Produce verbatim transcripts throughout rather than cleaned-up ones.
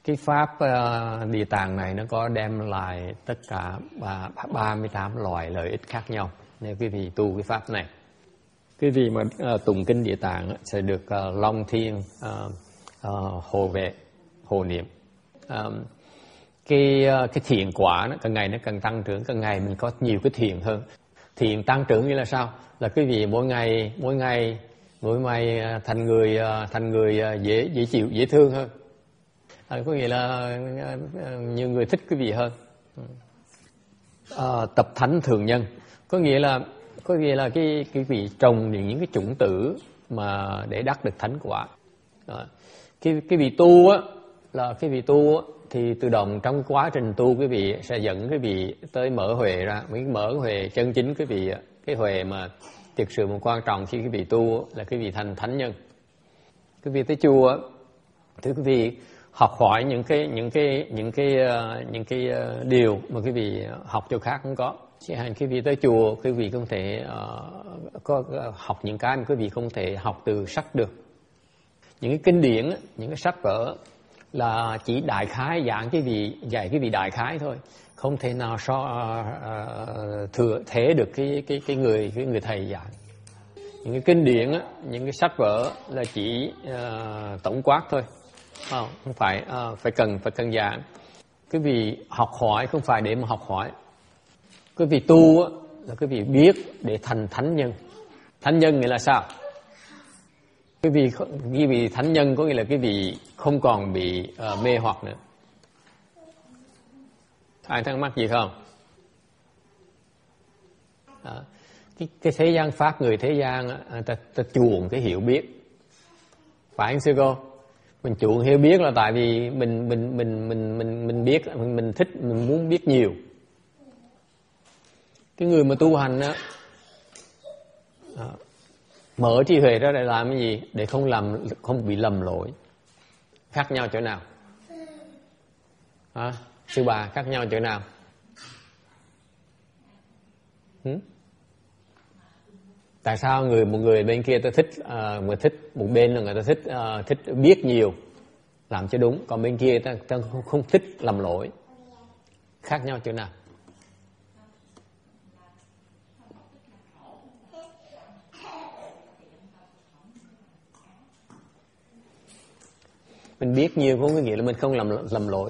Cái pháp uh, địa tạng này nó có đem lại tất cả ba mươi tám loại lợi ích khác nhau. Nếu quý vị tu cái pháp này, quý vị mà uh, tụng kinh địa tạng uh, sẽ được uh, long thiên uh, uh, hộ vệ, hộ niệm. Um, cái uh, cái thiện quả nó càng ngày nó càng tăng trưởng, càng ngày mình có nhiều cái thiện hơn. Thiện tăng trưởng nghĩa là sao? Là quý vị mỗi ngày mỗi ngày mỗi ngày uh, thành người uh, thành người uh, dễ dễ chịu, dễ thương hơn. À, có nghĩa là nhiều người thích quý vị hơn. À, tập thánh thường nhân có nghĩa là có nghĩa là cái cái vị trồng những cái chủng tử mà để đắc được thánh quả. À, cái cái vị tu á là cái vị tu á, thì tự động trong quá trình tu quý vị sẽ dẫn quý vị tới mở huệ ra, mới mở huệ chân chính quý vị. Cái huệ mà thực sự một quan trọng khi quý vị tu là quý vị thành thánh nhân. Quý vị tới chùa thì quý vị học hỏi những cái những cái những cái uh, những cái uh, điều mà quý vị học chỗ khác không có. Chỉ hành quý vị tới chùa, quý vị không thể uh, có uh, học những cái mà quý vị không thể học từ sách được. Những cái kinh điển, những cái sách vở là chỉ đại khái giảng cái vị dạy cái vị đại khái thôi, không thể nào so uh, uh, thừa thế được cái cái cái người cái người thầy giảng. Những cái kinh điển, những cái sách vở là chỉ uh, tổng quát thôi. Không, không phải uh, phải cần phải cần giảng. Cái vị học hỏi không phải để mà học hỏi. Cái vị tu á, là cái vị biết để thành thánh nhân. Thánh nhân nghĩa là sao? Cái vị cái vị thánh nhân có nghĩa là cái vị không còn bị uh, mê hoặc nữa. Ai thắc mắc gì không? À, cái, cái thế gian pháp, người thế gian á, ta, ta chuộng cái hiểu biết. Phải không sư cô? Mình chuộng hiểu biết là tại vì mình mình mình mình mình mình biết, mình mình thích, mình muốn biết nhiều. Cái người mà tu hành á, à, mở trí huệ ra để làm cái gì? Để không làm không bị lầm lỗi. Khác nhau chỗ nào? À, sư bà khác nhau chỗ nào? Hmm? Tại sao người một người bên kia ta thích uh, người thích một bên là người ta thích uh, thích biết nhiều, làm cho đúng, còn bên kia ta, ta không, không thích làm lỗi. Khác nhau chỗ nào? Mình biết nhiều không có nghĩa là mình không làm làm lỗi.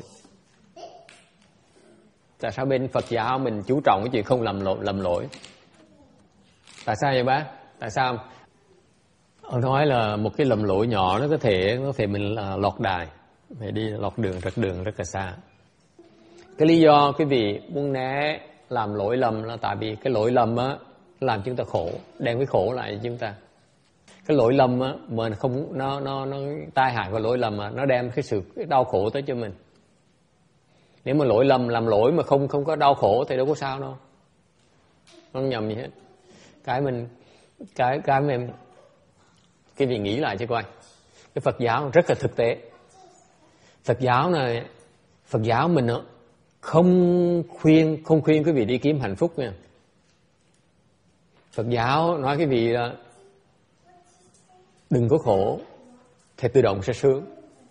Tại sao bên Phật giáo mình chú trọng cái chuyện không làm lỗi làm lỗi? Tại sao vậy bác? Tại sao? Ông nói là một cái lầm lỗi nhỏ nó có thể có thể mình là lọt đài, phải đi lọt đường rất đường rất là xa. Cái lý do cái vị muốn né làm lỗi lầm là tại vì cái lỗi lầm á làm chúng ta khổ, đem cái khổ lại chúng ta. Cái lỗi lầm á mà không nó nó nó tai hại của lỗi lầm á, nó đem cái sự cái đau khổ tới cho mình. Nếu mà lỗi lầm làm lỗi mà không không có đau khổ thì đâu có sao đâu. Không nhầm gì hết. Cái mình cái cái mình cái vị nghĩ lại cho coi. Cái Phật giáo rất là thực tế. Phật giáo này Phật giáo mình đó, không khuyên không khuyên quý vị đi kiếm hạnh phúc nha. Phật giáo nói quý vị là đừng có khổ thì tự động sẽ sướng.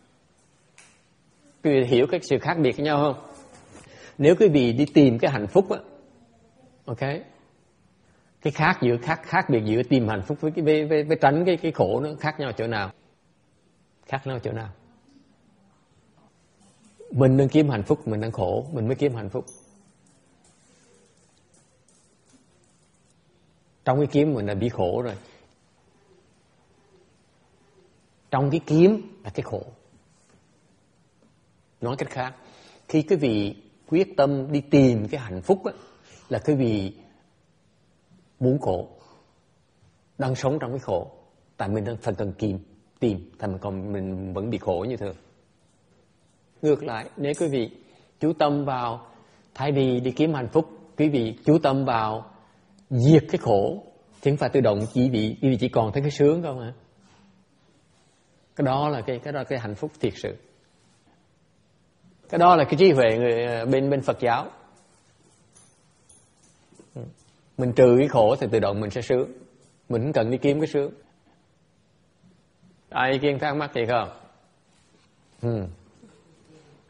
Quý vị hiểu cái sự khác biệt với nhau không? Nếu quý vị đi tìm cái hạnh phúc á, ok, cái khác giữa khác khác biệt giữa tìm hạnh phúc với cái với, với, với tránh cái cái khổ nó khác nhau chỗ nào? Khác nhau chỗ nào? Mình đang kiếm hạnh phúc, mình đang khổ, mình mới kiếm hạnh phúc. Trong cái kiếm mình đã bị khổ rồi. Trong cái kiếm là cái khổ. Nói cách khác, khi quý vị quyết tâm đi tìm cái hạnh phúc á, là quý vị muốn khổ, đang sống trong cái khổ, tại mình đang phải cần kìm tìm, thành còn mình vẫn bị khổ như thường. Ngược lại, nếu quý vị chú tâm vào, thay vì đi kiếm hạnh phúc, quý vị chú tâm vào diệt cái khổ, thì không phải tự động chỉ bị quý vị chỉ còn thấy cái sướng không hả? Cái đó là cái cái đó là cái hạnh phúc thiệt sự. Cái đó là cái trí huệ người bên bên Phật giáo. Mình trừ cái khổ thì tự động mình sẽ sướng. Mình không cần đi kiếm cái sướng. Ai ý kiến thắc mắc gì không? Ừ.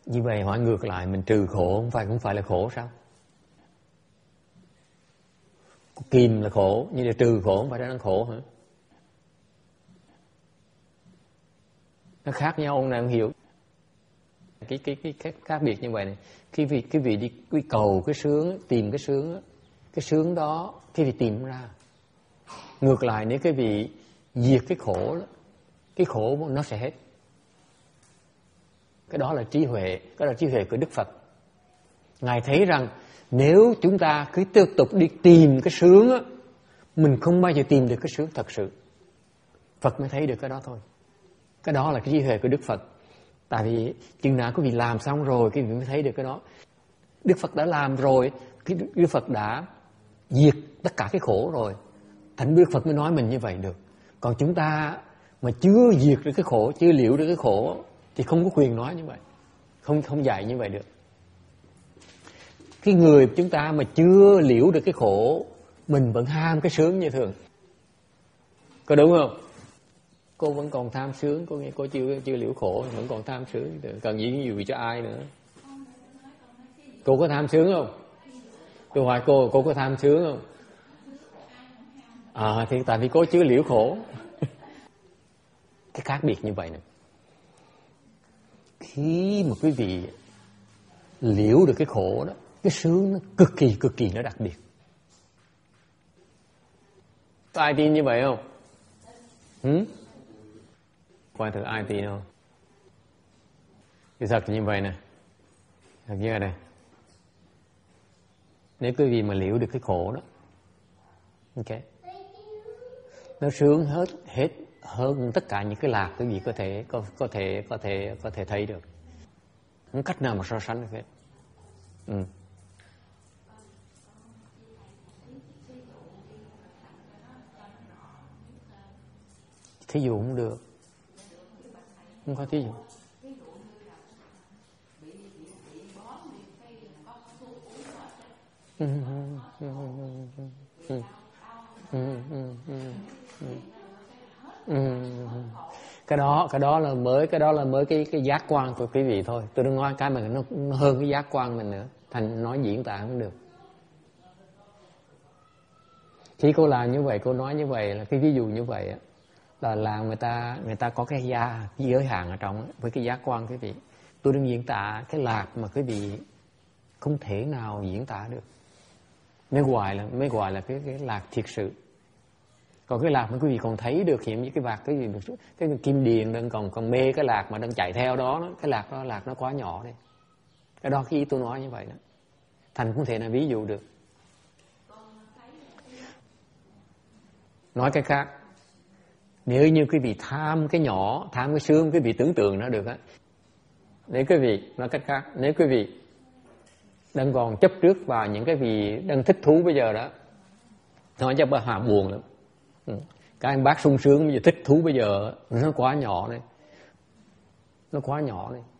Như vậy hỏi ngược lại, mình trừ khổ không phải cũng phải là khổ sao? Kìm là khổ, nhưng là trừ khổ không phải đang khổ hả? Nó khác nhau, ông nào không hiểu cái cái cái cái khác biệt như vậy này. Cái vị cái vị đi quy cầu cái sướng, tìm cái sướng, cái sướng đó cái vị tìm ra. Ngược lại nếu cái vị diệt cái khổ đó, cái khổ nó sẽ hết. Cái đó là trí huệ, cái đó là trí huệ của Đức Phật. Ngài thấy rằng nếu chúng ta cứ tiếp tục đi tìm cái sướng á, mình không bao giờ tìm được cái sướng thật sự. Phật mới thấy được cái đó thôi. Cái đó là cái trí huệ của Đức Phật. Tại vì chừng nào quý vị làm xong rồi quý vị mới thấy được cái đó. Đức Phật đã làm rồi, cái Đức Phật đã diệt tất cả cái khổ rồi. Thành Đức Phật mới nói mình như vậy được. Còn chúng ta mà chưa diệt được cái khổ, chưa liễu được cái khổ thì không có quyền nói như vậy. Không không dạy như vậy được. Cái người chúng ta mà chưa liễu được cái khổ, mình vẫn ham cái sướng như thường. Có đúng không? Cô vẫn còn tham sướng, cô nghe cô chưa chưa liễu khổ, vẫn còn tham sướng, cần gì nhiều gì cho ai nữa. Cô có tham sướng không? Tôi hỏi cô, cô có tham sướng không? À thì tại vì cô chưa liễu khổ. Cái khác biệt như vậy nè. Khi mà quý vị liễu được cái khổ đó, cái sướng nó cực kỳ cực kỳ nó đặc biệt. Có ai tin như vậy không? Hử? Coi thử ai tin không? Thì thật như vậy nè. Thật như ở đây. Nếu quý vị mà liễu được cái khổ đó, ok, nó sướng hết hết hơn tất cả những cái lạc quý vị có thể có có thể có thể có thể thấy được. Không cách nào mà so sánh được hết. Ừ. Thí dụ không được. Không có thí dụ. Ừ, ừ, ừ, ừ, ừ, ừ, ừ, ừ. Cái đó cái đó là mới cái đó là mới cái cái giác quan của quý vị thôi. Tôi đừng nói cái mà nó, nó hơn cái giác quan mình nữa, thành nói diễn tả không được. Khi cô làm như vậy, cô nói như vậy là cái ví dụ như vậy là làm người ta người ta có cái gia cái giới hạn ở trong với cái giác quan quý vị. Tôi đừng diễn tả cái lạc mà quý vị không thể nào diễn tả được. Mới gọi là mới gọi là cái cái lạc thiệt sự. Còn cái lạc mà quý vị còn thấy được hiện như cái vạc cái gì được, cái kim điền đang còn còn mê cái lạc mà đang chạy theo đó, đó cái lạc đó lạc nó quá nhỏ đây. Cái đó cái ý tôi nói như vậy đó. Thành không thể nào ví dụ được. Nói cái khác, nếu như quý vị tham cái nhỏ, tham cái sướng, quý vị tưởng tượng nó được á. Nếu quý vị nói cách khác, nếu quý vị đang còn chấp trước vào những cái vị đang thích thú bây giờ đó, nói cho bà Hà buồn lắm. Cái anh bác sung sướng bây giờ thích thú bây giờ nó quá nhỏ đây, nó quá nhỏ đây.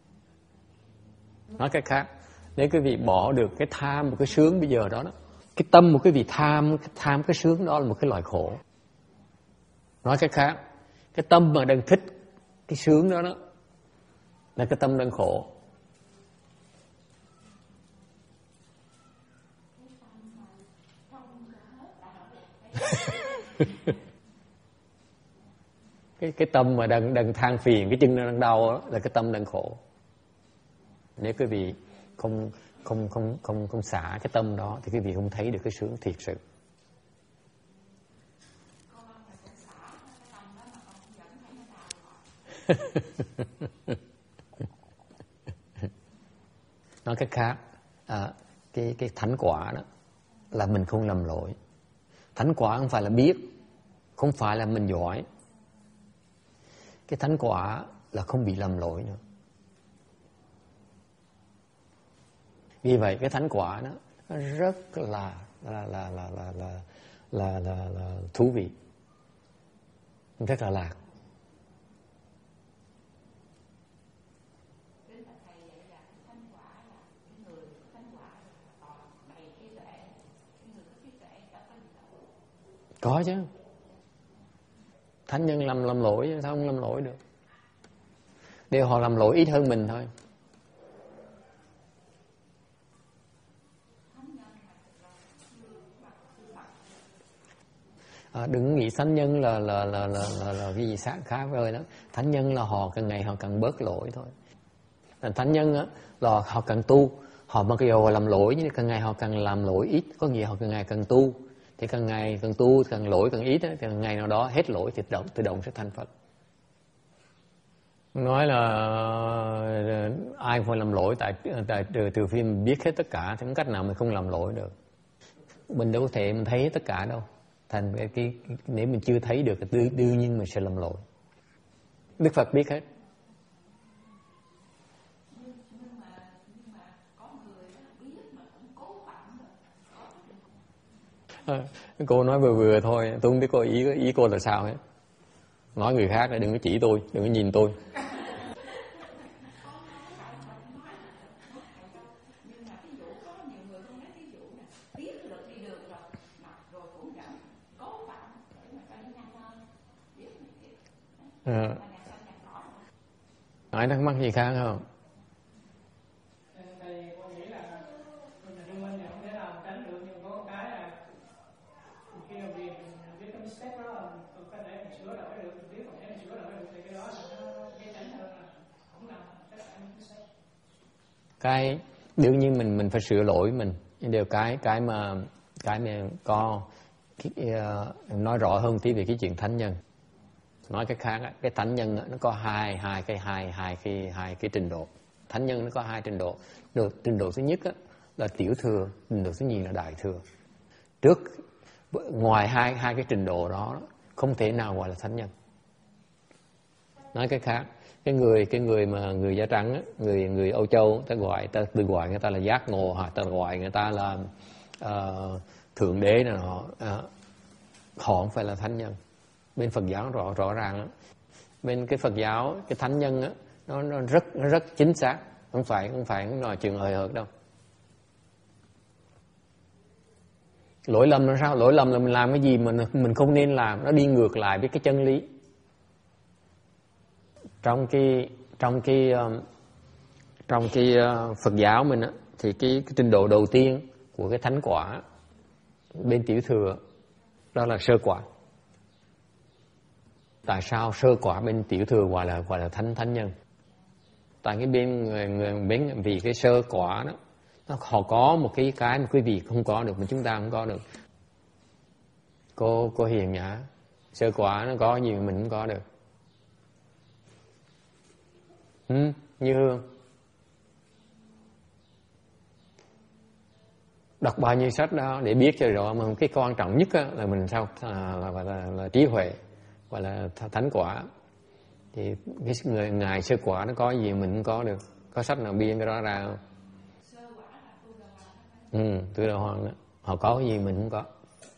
Nói cách khác, nếu quý vị bỏ được cái tham một cái sướng bây giờ đó, đó cái tâm một cái vị tham tham cái sướng đó là một cái loại khổ. Nói cách khác, cái tâm mà đang thích cái sướng đó đó là cái tâm đang khổ. cái cái tâm mà đang đang than phiền, cái chân nó đang đau đó là cái tâm đang khổ. Nếu quý vị không không không không không xả cái tâm đó thì quý vị không thấy được cái sướng thiệt sự. Nói cách khác, à, cái cái thánh quả đó là mình không lầm lỗi. Thánh quả không phải là biết, không phải là mình giỏi. Cái thánh quả là không bị lầm lỗi nữa. Vì vậy cái thánh quả đó nó rất là là là là là là là, là, là thú vị, rất là lạc. Có chứ. Thánh nhân làm làm lỗi, sao không làm lỗi được? Đều họ làm lỗi ít hơn mình thôi. À, đừng nghĩ thánh nhân là là là là là, là cái gì sáng khác rồi đó. Thánh nhân là họ càng ngày họ càng bớt lỗi thôi. Thánh nhân á, là họ càng tu, họ mặc dù họ làm lỗi nhưng càng ngày họ càng làm lỗi ít, có nghĩa họ càng ngày càng tu, thì càng ngày càng tu càng lỗi càng ít, thì càng ngày nào đó hết lỗi thì tự động tự động sẽ thành Phật. Nói là ai không làm lỗi, tại tại trừ, trừ khi mình biết hết tất cả thì không cách nào mình không làm lỗi được. Mình đâu có thể mình thấy hết tất cả đâu. Thành cái, cái, cái nếu mình chưa thấy được thì đương nhiên mình sẽ làm lỗi. Đức Phật biết hết. À, cô nói vừa vừa thôi, tôi không biết cô ý ý cô là sao hết. Nói người khác đừng có chỉ tôi, đừng có nhìn tôi. À. Ai thắc mắc gì khác không? Cái đương nhiên mình mình phải sửa lỗi mình, nhưng điều cái cái mà cái mà có cái, uh, nói rõ hơn tí về cái chuyện thánh nhân. Nói cái khác, cái thánh nhân nó có hai hai cái hai hai cái hai cái trình độ. Thánh nhân nó có hai trình độ. Được, trình độ thứ nhất là tiểu thừa, trình độ thứ nhì là đại thừa. Trước ngoài hai hai cái trình độ đó không thể nào gọi là thánh nhân. Nói cái khác, cái người cái người mà người da trắng, người người Âu Châu, ta gọi ta tự gọi người ta là giác ngộ, hoặc ta gọi người ta là uh, thượng đế này họ uh, họ không phải là thánh nhân. Bên Phật giáo rõ rõ ràng, bên cái Phật giáo cái thánh nhân á, nó nó rất nó rất chính xác, không phải không phải không nói chuyện hời hợt đâu. Lỗi lầm là sao? Lỗi lầm là mình làm cái gì mà mình không nên làm, nó đi ngược lại với cái chân lý. Trong cái trong cái trong cái Phật giáo mình á, thì cái, cái trình độ đầu tiên của cái thánh quả bên tiểu thừa đó là sơ quả. Tại sao sơ quả bên tiểu thừa gọi là gọi là thánh thánh nhân? Tại cái bên người, người bên vì cái sơ quả đó nó họ có một cái cái mà quý vị không có được mà chúng ta không có được. Cô cô hiền nhã, sơ quả nó có gì mà mình không có được. Ừ, Như Hương đọc bao nhiêu sách đó để biết cho rõ, mà cái quan trọng nhất là mình sao là, là, là, là trí huệ, gọi là thánh quả. Thì cái người ngài sơ quả nó có gì mình không có được, có sách nào biên cái đó ra không? Ừ, Tu Đà Hoàng đó, họ có cái gì mình không có.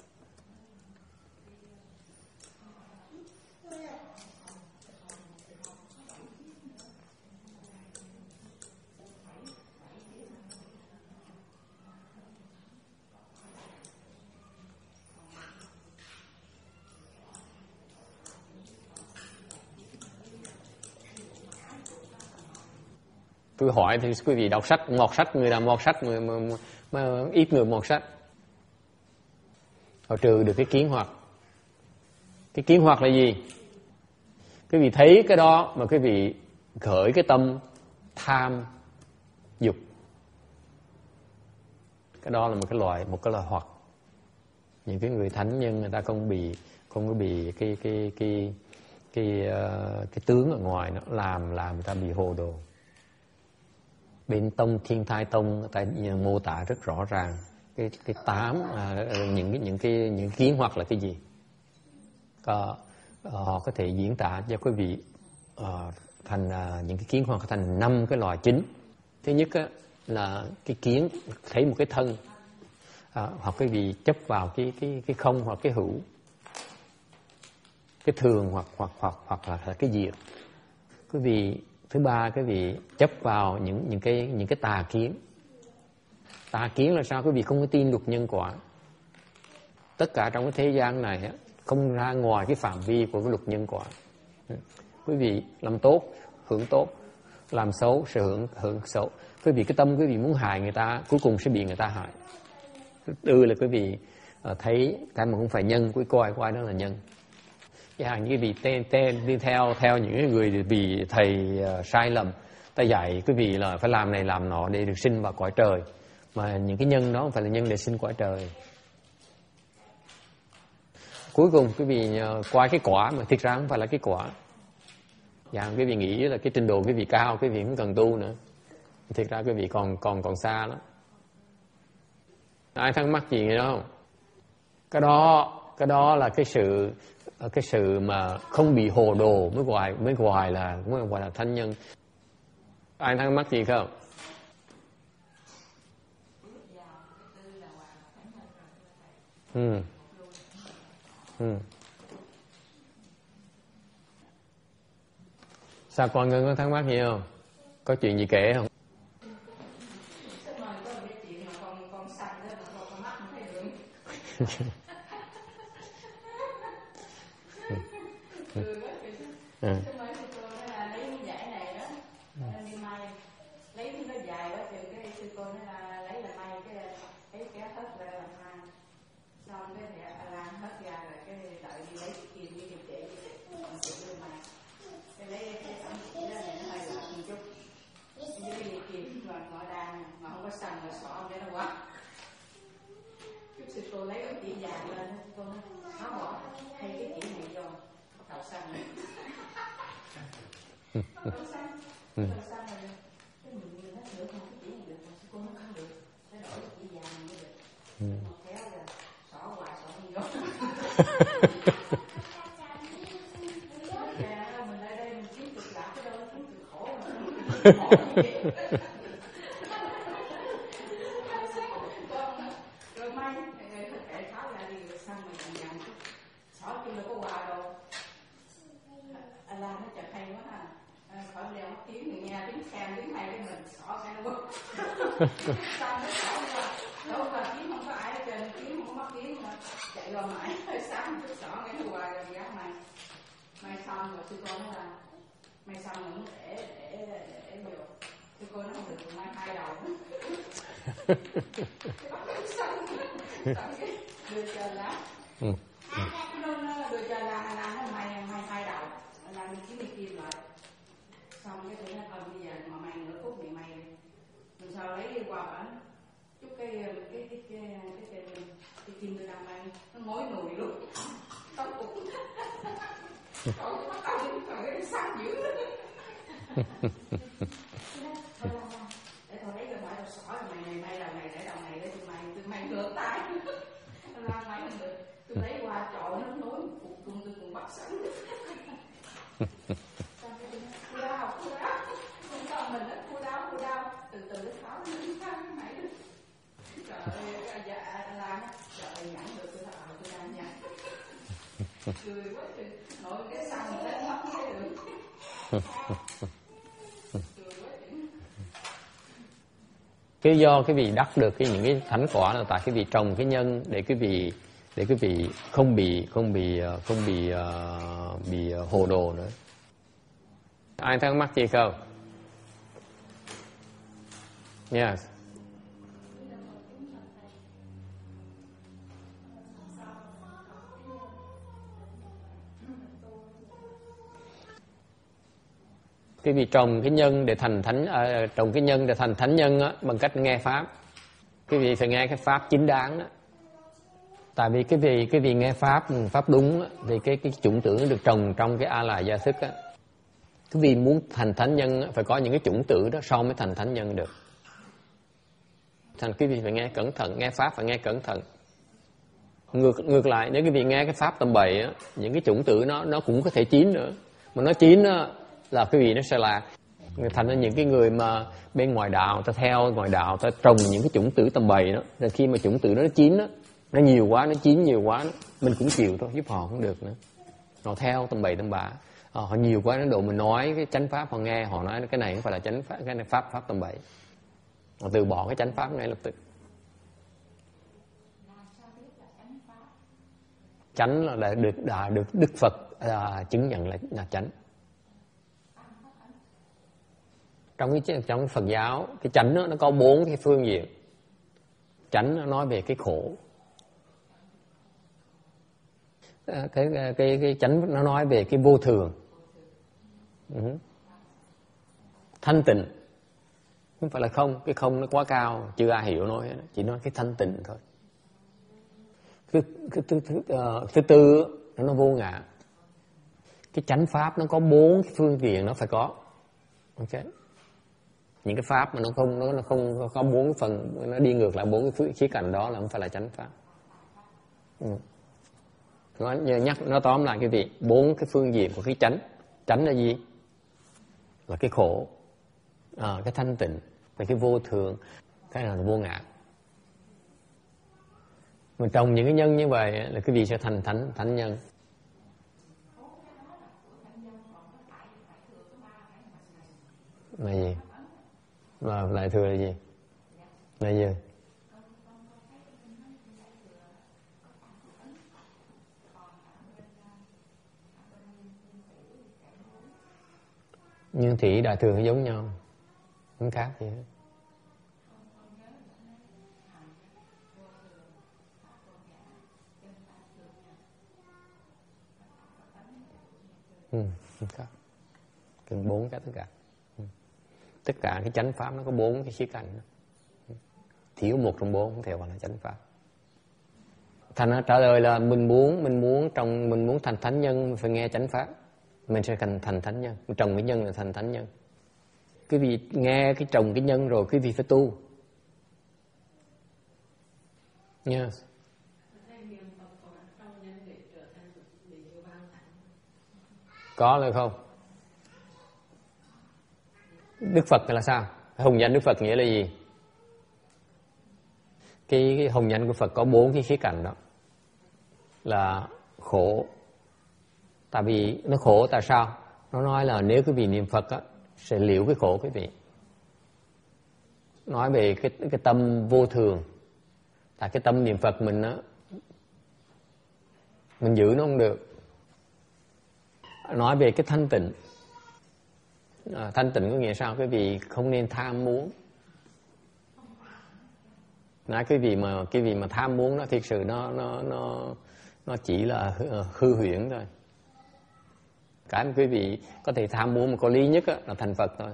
Tôi hỏi thì quý vị đọc sách, một sách, người nào một sách, người mà, mà, mà ít người một sách. Họ trừ được cái kiến hoặc. Cái kiến hoặc là gì? Quý vị thấy cái đó mà quý vị khởi cái tâm tham dục. Cái đó là một cái loại một cái loại hoặc. Những cái người thánh nhân người ta không bị không có bị cái cái cái cái cái, uh, cái tướng ở ngoài nó làm làm người ta bị hồ đồ. Bên tông Thiên Thai Tông tại mô tả rất rõ ràng cái cái tám à, những những cái những kiến hoặc là cái gì. Có, họ có thể diễn tả cho quý vị uh, thành uh, những cái kiến hoặc thành năm cái loại chính. Thứ nhất á, là cái kiến thấy một cái thân, à, hoặc quý vị chấp vào cái cái cái không hoặc cái hữu, cái thường hoặc hoặc hoặc hoặc là, là cái diệt. Quý vị thứ ba, quý vị chấp vào những những cái những cái tà kiến. Tà kiến là sao? Quý vị không có tin luật nhân quả. Tất cả trong cái thế gian này á, không ra ngoài cái phạm vi của cái luật nhân quả. Quý vị làm tốt hưởng tốt, làm xấu sẽ hưởng hưởng xấu. Quý vị cái tâm quý vị muốn hại người ta, cuối cùng sẽ bị người ta hại. Thứ tư là quý vị uh, thấy cái mà không phải nhân, quý coi coi đó là nhân. Cái hàng như vì tên tên đi theo theo những người vì thầy uh, sai lầm, ta dạy quý vị là phải làm này làm nọ để được sinh vào cõi trời, mà những cái nhân đó không phải là nhân để sinh cõi trời. Cuối cùng quý vị uh, coi cái quả mà thực ra không phải là cái quả. Dạ, quý vị nghĩ là cái trình độ quý vị cao, quý vị không cần tu nữa. Thực ra quý vị còn còn còn xa lắm. Ai thắc mắc gì nữa không? Cái đó cái đó là cái sự cái sự mà không bị hồ đồ mới gọi mới gọi là mới gọi là thánh nhân. Ai thắc mắc gì không? Ừ. Ừ. Sao con Ngân có thắc mắc gì không? Có chuyện gì kể không? Ừ. Ừ. Ừ. Ừ. Cái do cái vị đắc được cái những cái thánh quả là tại cái vị trồng cái nhân để cái vị để cái vị không bị không bị không bị uh, bị hồ đồ nữa. Ai thắc mắc gì không? Yes. Cái vị trồng cái nhân để thành thánh à, trồng cái nhân để thành thánh nhân á, bằng cách nghe pháp. Cái vị phải nghe cái pháp chính đáng đó. Tại vì cái vị cái vị nghe pháp pháp đúng á, thì cái cái chủng tử nó được trồng trong cái a la gia thức á. Cái vị muốn thành thánh nhân á, phải có những cái chủng tử đó sau mới thành thánh nhân được. Thành cái vị phải nghe cẩn thận, nghe pháp phải nghe cẩn thận. Ngược ngược lại nếu cái vị nghe cái pháp tầm bậy á, những cái chủng tử nó nó cũng có thể chín nữa. Mà nó chín á là cái vị nó sẽ là thành ra những cái người mà bên ngoài đạo ta theo ngoài đạo ta trồng những cái chủng tử tầm bậy đó, rồi khi mà chủng tử đó nó chín đó, nó nhiều quá, nó chín nhiều quá đó, mình cũng chịu thôi, giúp họ không được nữa. Họ theo tầm bậy tầm bạ, họ nhiều quá đến độ mình nói cái chánh pháp họ nghe họ nói cái này không phải là chánh pháp, cái này pháp pháp tầm bậy, họ từ bỏ cái chánh pháp ngay lập tức. Chánh là được đã được Đức Phật à, chứng nhận là là chánh. Trong cái trong Phật giáo cái chánh đó, nó có bốn cái phương diện. Chánh nó nói về cái khổ, cái cái cái, cái chánh nó nói về cái vô thường. Uh-huh. Thanh tịnh không phải là không, cái không nó quá cao chưa ai hiểu nói, chỉ nói cái thanh tịnh thôi. Cái, cái thứ, thứ, uh, thứ tư nó vô ngã. Cái chánh pháp nó có bốn cái phương diện nó phải có. Ok. Những cái pháp mà nó không nó, nó không có bốn phần, nó đi ngược lại bốn cái khía cạnh đó là không phải là chánh pháp. Ừ. Nó nhắc nó tóm lại cái gì? Bốn cái phương diện của cái chánh. Chánh là gì? Là cái khổ, à, cái thanh tịnh, và cái vô thường, cái là vô ngã. Mà trồng những cái nhân như vậy là cái gì sẽ thành thánh thánh nhân. Là gì? Là lại thừa là gì? Là gì? Nhưng thị đại thừa giống nhau, không khác gì hết. Ừ, không khác. Cần bốn cái tất cả. Ừ. Tất cả cái chánh pháp nó có bốn cái khía cạnh. Thiếu một trong bốn không thể gọi là chánh pháp. Thành trả lời là mình muốn mình muốn trong mình muốn thành thánh nhân mình phải nghe chánh pháp, mình sẽ thành thành thánh nhân. Trồng cái nhân là thành thánh nhân. Quý vị nghe cái trồng cái nhân rồi quý vị phải tu nha. Yeah. Có là không? Đức Phật là sao? Hồng danh Đức Phật nghĩa là gì? Cái, cái hồng danh của Phật có bốn cái khía cạnh đó. Là khổ. Tại vì nó khổ tại sao? Nó nói là nếu quý vị niệm Phật á, sẽ liễu cái khổ quý vị. Nói về cái, cái tâm vô thường. Tại cái tâm niệm Phật mình á, mình giữ nó không được. Nói về cái thanh tịnh. À, thanh tịnh có nghĩa sao? Quý vị không nên tham muốn. Nói cái vị mà cái vị mà tham muốn nó thực sự nó nó nó nó chỉ là hư, hư huyễn thôi. Cái mà quý vị có thể tham muốn mà có lý nhất á, là thành Phật thôi.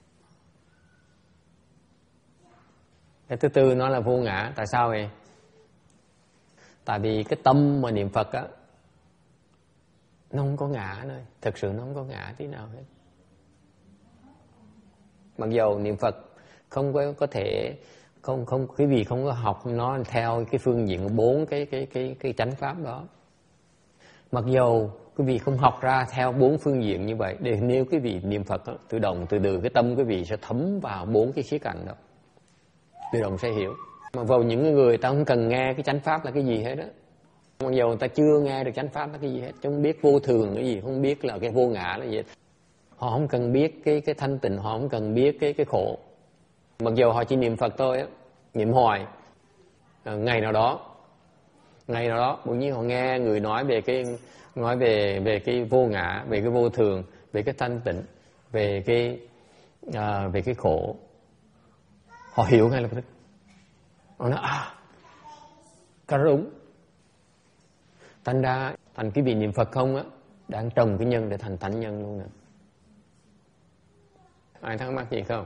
Cái thứ tư nó là vô ngã. Tại sao vậy? Tại vì cái tâm mà niệm Phật á, nó không có ngã nữa. Thực sự nó không có ngã tí nào hết. Mặc dù niệm Phật không có có thể không không quý vị không có học nó theo cái phương diện bốn cái cái cái cái chánh pháp đó. Mặc dù quý vị không học ra theo bốn phương diện như vậy, để nếu quý vị niệm Phật đó, tự động từ từ cái tâm quý vị sẽ thấm vào bốn cái khía cạnh đó, tự động sẽ hiểu. Mà vào những người ta không cần nghe cái chánh pháp là cái gì hết đó. Mặc dù người ta chưa nghe được chánh pháp là cái gì hết, chứ không biết vô thường cái gì, không biết là cái vô ngã là gì hết. Họ không cần biết cái cái thanh tịnh, họ không cần biết cái cái khổ. Mặc dù họ chỉ niệm Phật thôi á, niệm hoài, à, ngày nào đó, ngày nào đó, bỗng nhiên họ nghe người nói về cái nói về về cái vô ngã, về cái vô thường, về cái thanh tịnh, về cái à, về cái khổ, họ hiểu ngay lập tức. Họ nói à, cái đó đúng. Thành ra thành cái vị niệm Phật không á, đang trồng cái nhân để thành thánh nhân luôn nè. Ai thắc mắc gì không?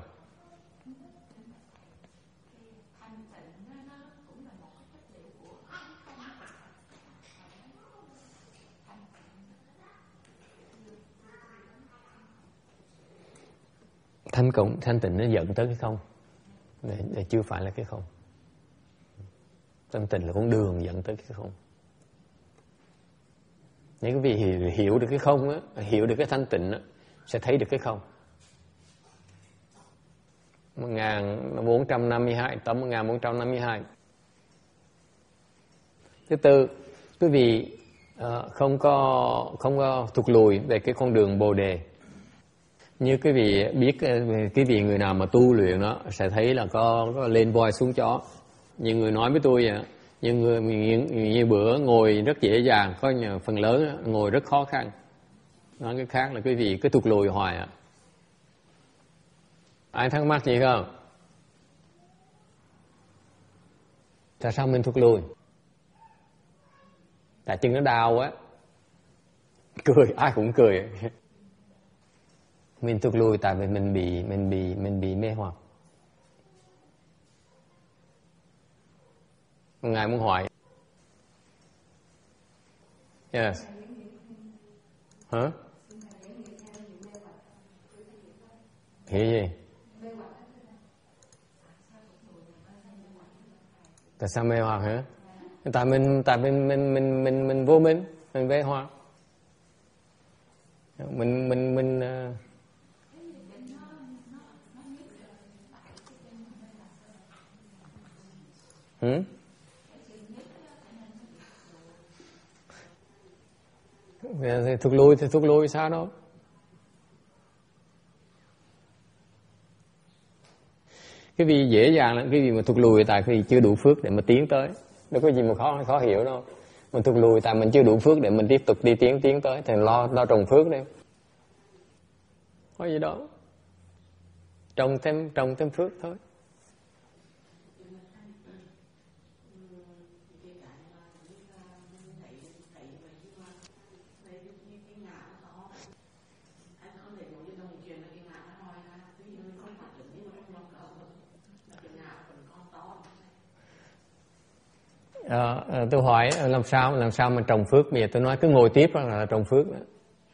Thanh cộng thanh tịnh nó dẫn tới cái không, để, để chưa phải là cái không. Thanh tịnh là con đường dẫn tới cái không. Nếu quý vị hiểu, hiểu được cái không á, hiểu được cái thanh tịnh á, sẽ thấy được cái không. một nghìn bốn trăm năm mươi hai, tấm một nghìn bốn trăm năm mươi hai. Thứ tư, quý vị uh, không có không có thụt lùi về cái con đường Bồ đề. Như quý vị biết, quý vị người nào mà tu luyện đó sẽ thấy là có, có lên voi xuống chó. Nhiều người nói với tôi vậy, nhiều người như, như bữa ngồi rất dễ dàng, có nhiều phần lớn ngồi rất khó khăn. Nói cái khác là quý vị cứ thụt lùi hoài ạ. Ai thắc mắc gì không? Tại sao mình thụt lùi? Tại chân nó đau á, Cười, ai cũng cười. Mình thụt lùi tại vì mình bị mình bị mình bị mê hoặc. Ngài muốn hỏi. Yes. Hả? Hiểu gì? Tại sao mê hoặc hả? Tại mình tại mình mình mình mình mình vô minh, mình mê hoặc. Mình mình mình uh... Hmm? Thì thụt lùi thì thụt lùi sao đâu. Cái vì dễ dàng là cái gì mà thụt lùi tại vì chưa đủ phước để mà tiến tới. Đâu có gì mà khó khó hiểu đâu. Mình thụt lùi tại mình chưa đủ phước để mình tiếp tục đi tiến tiến tới thì lo lo trồng phước đi. Có gì đó. Trồng thêm trồng thêm phước thôi. À, tôi hỏi làm sao làm sao mà trồng phước. Bây giờ tôi nói cứ ngồi tiếp là trồng phước đó.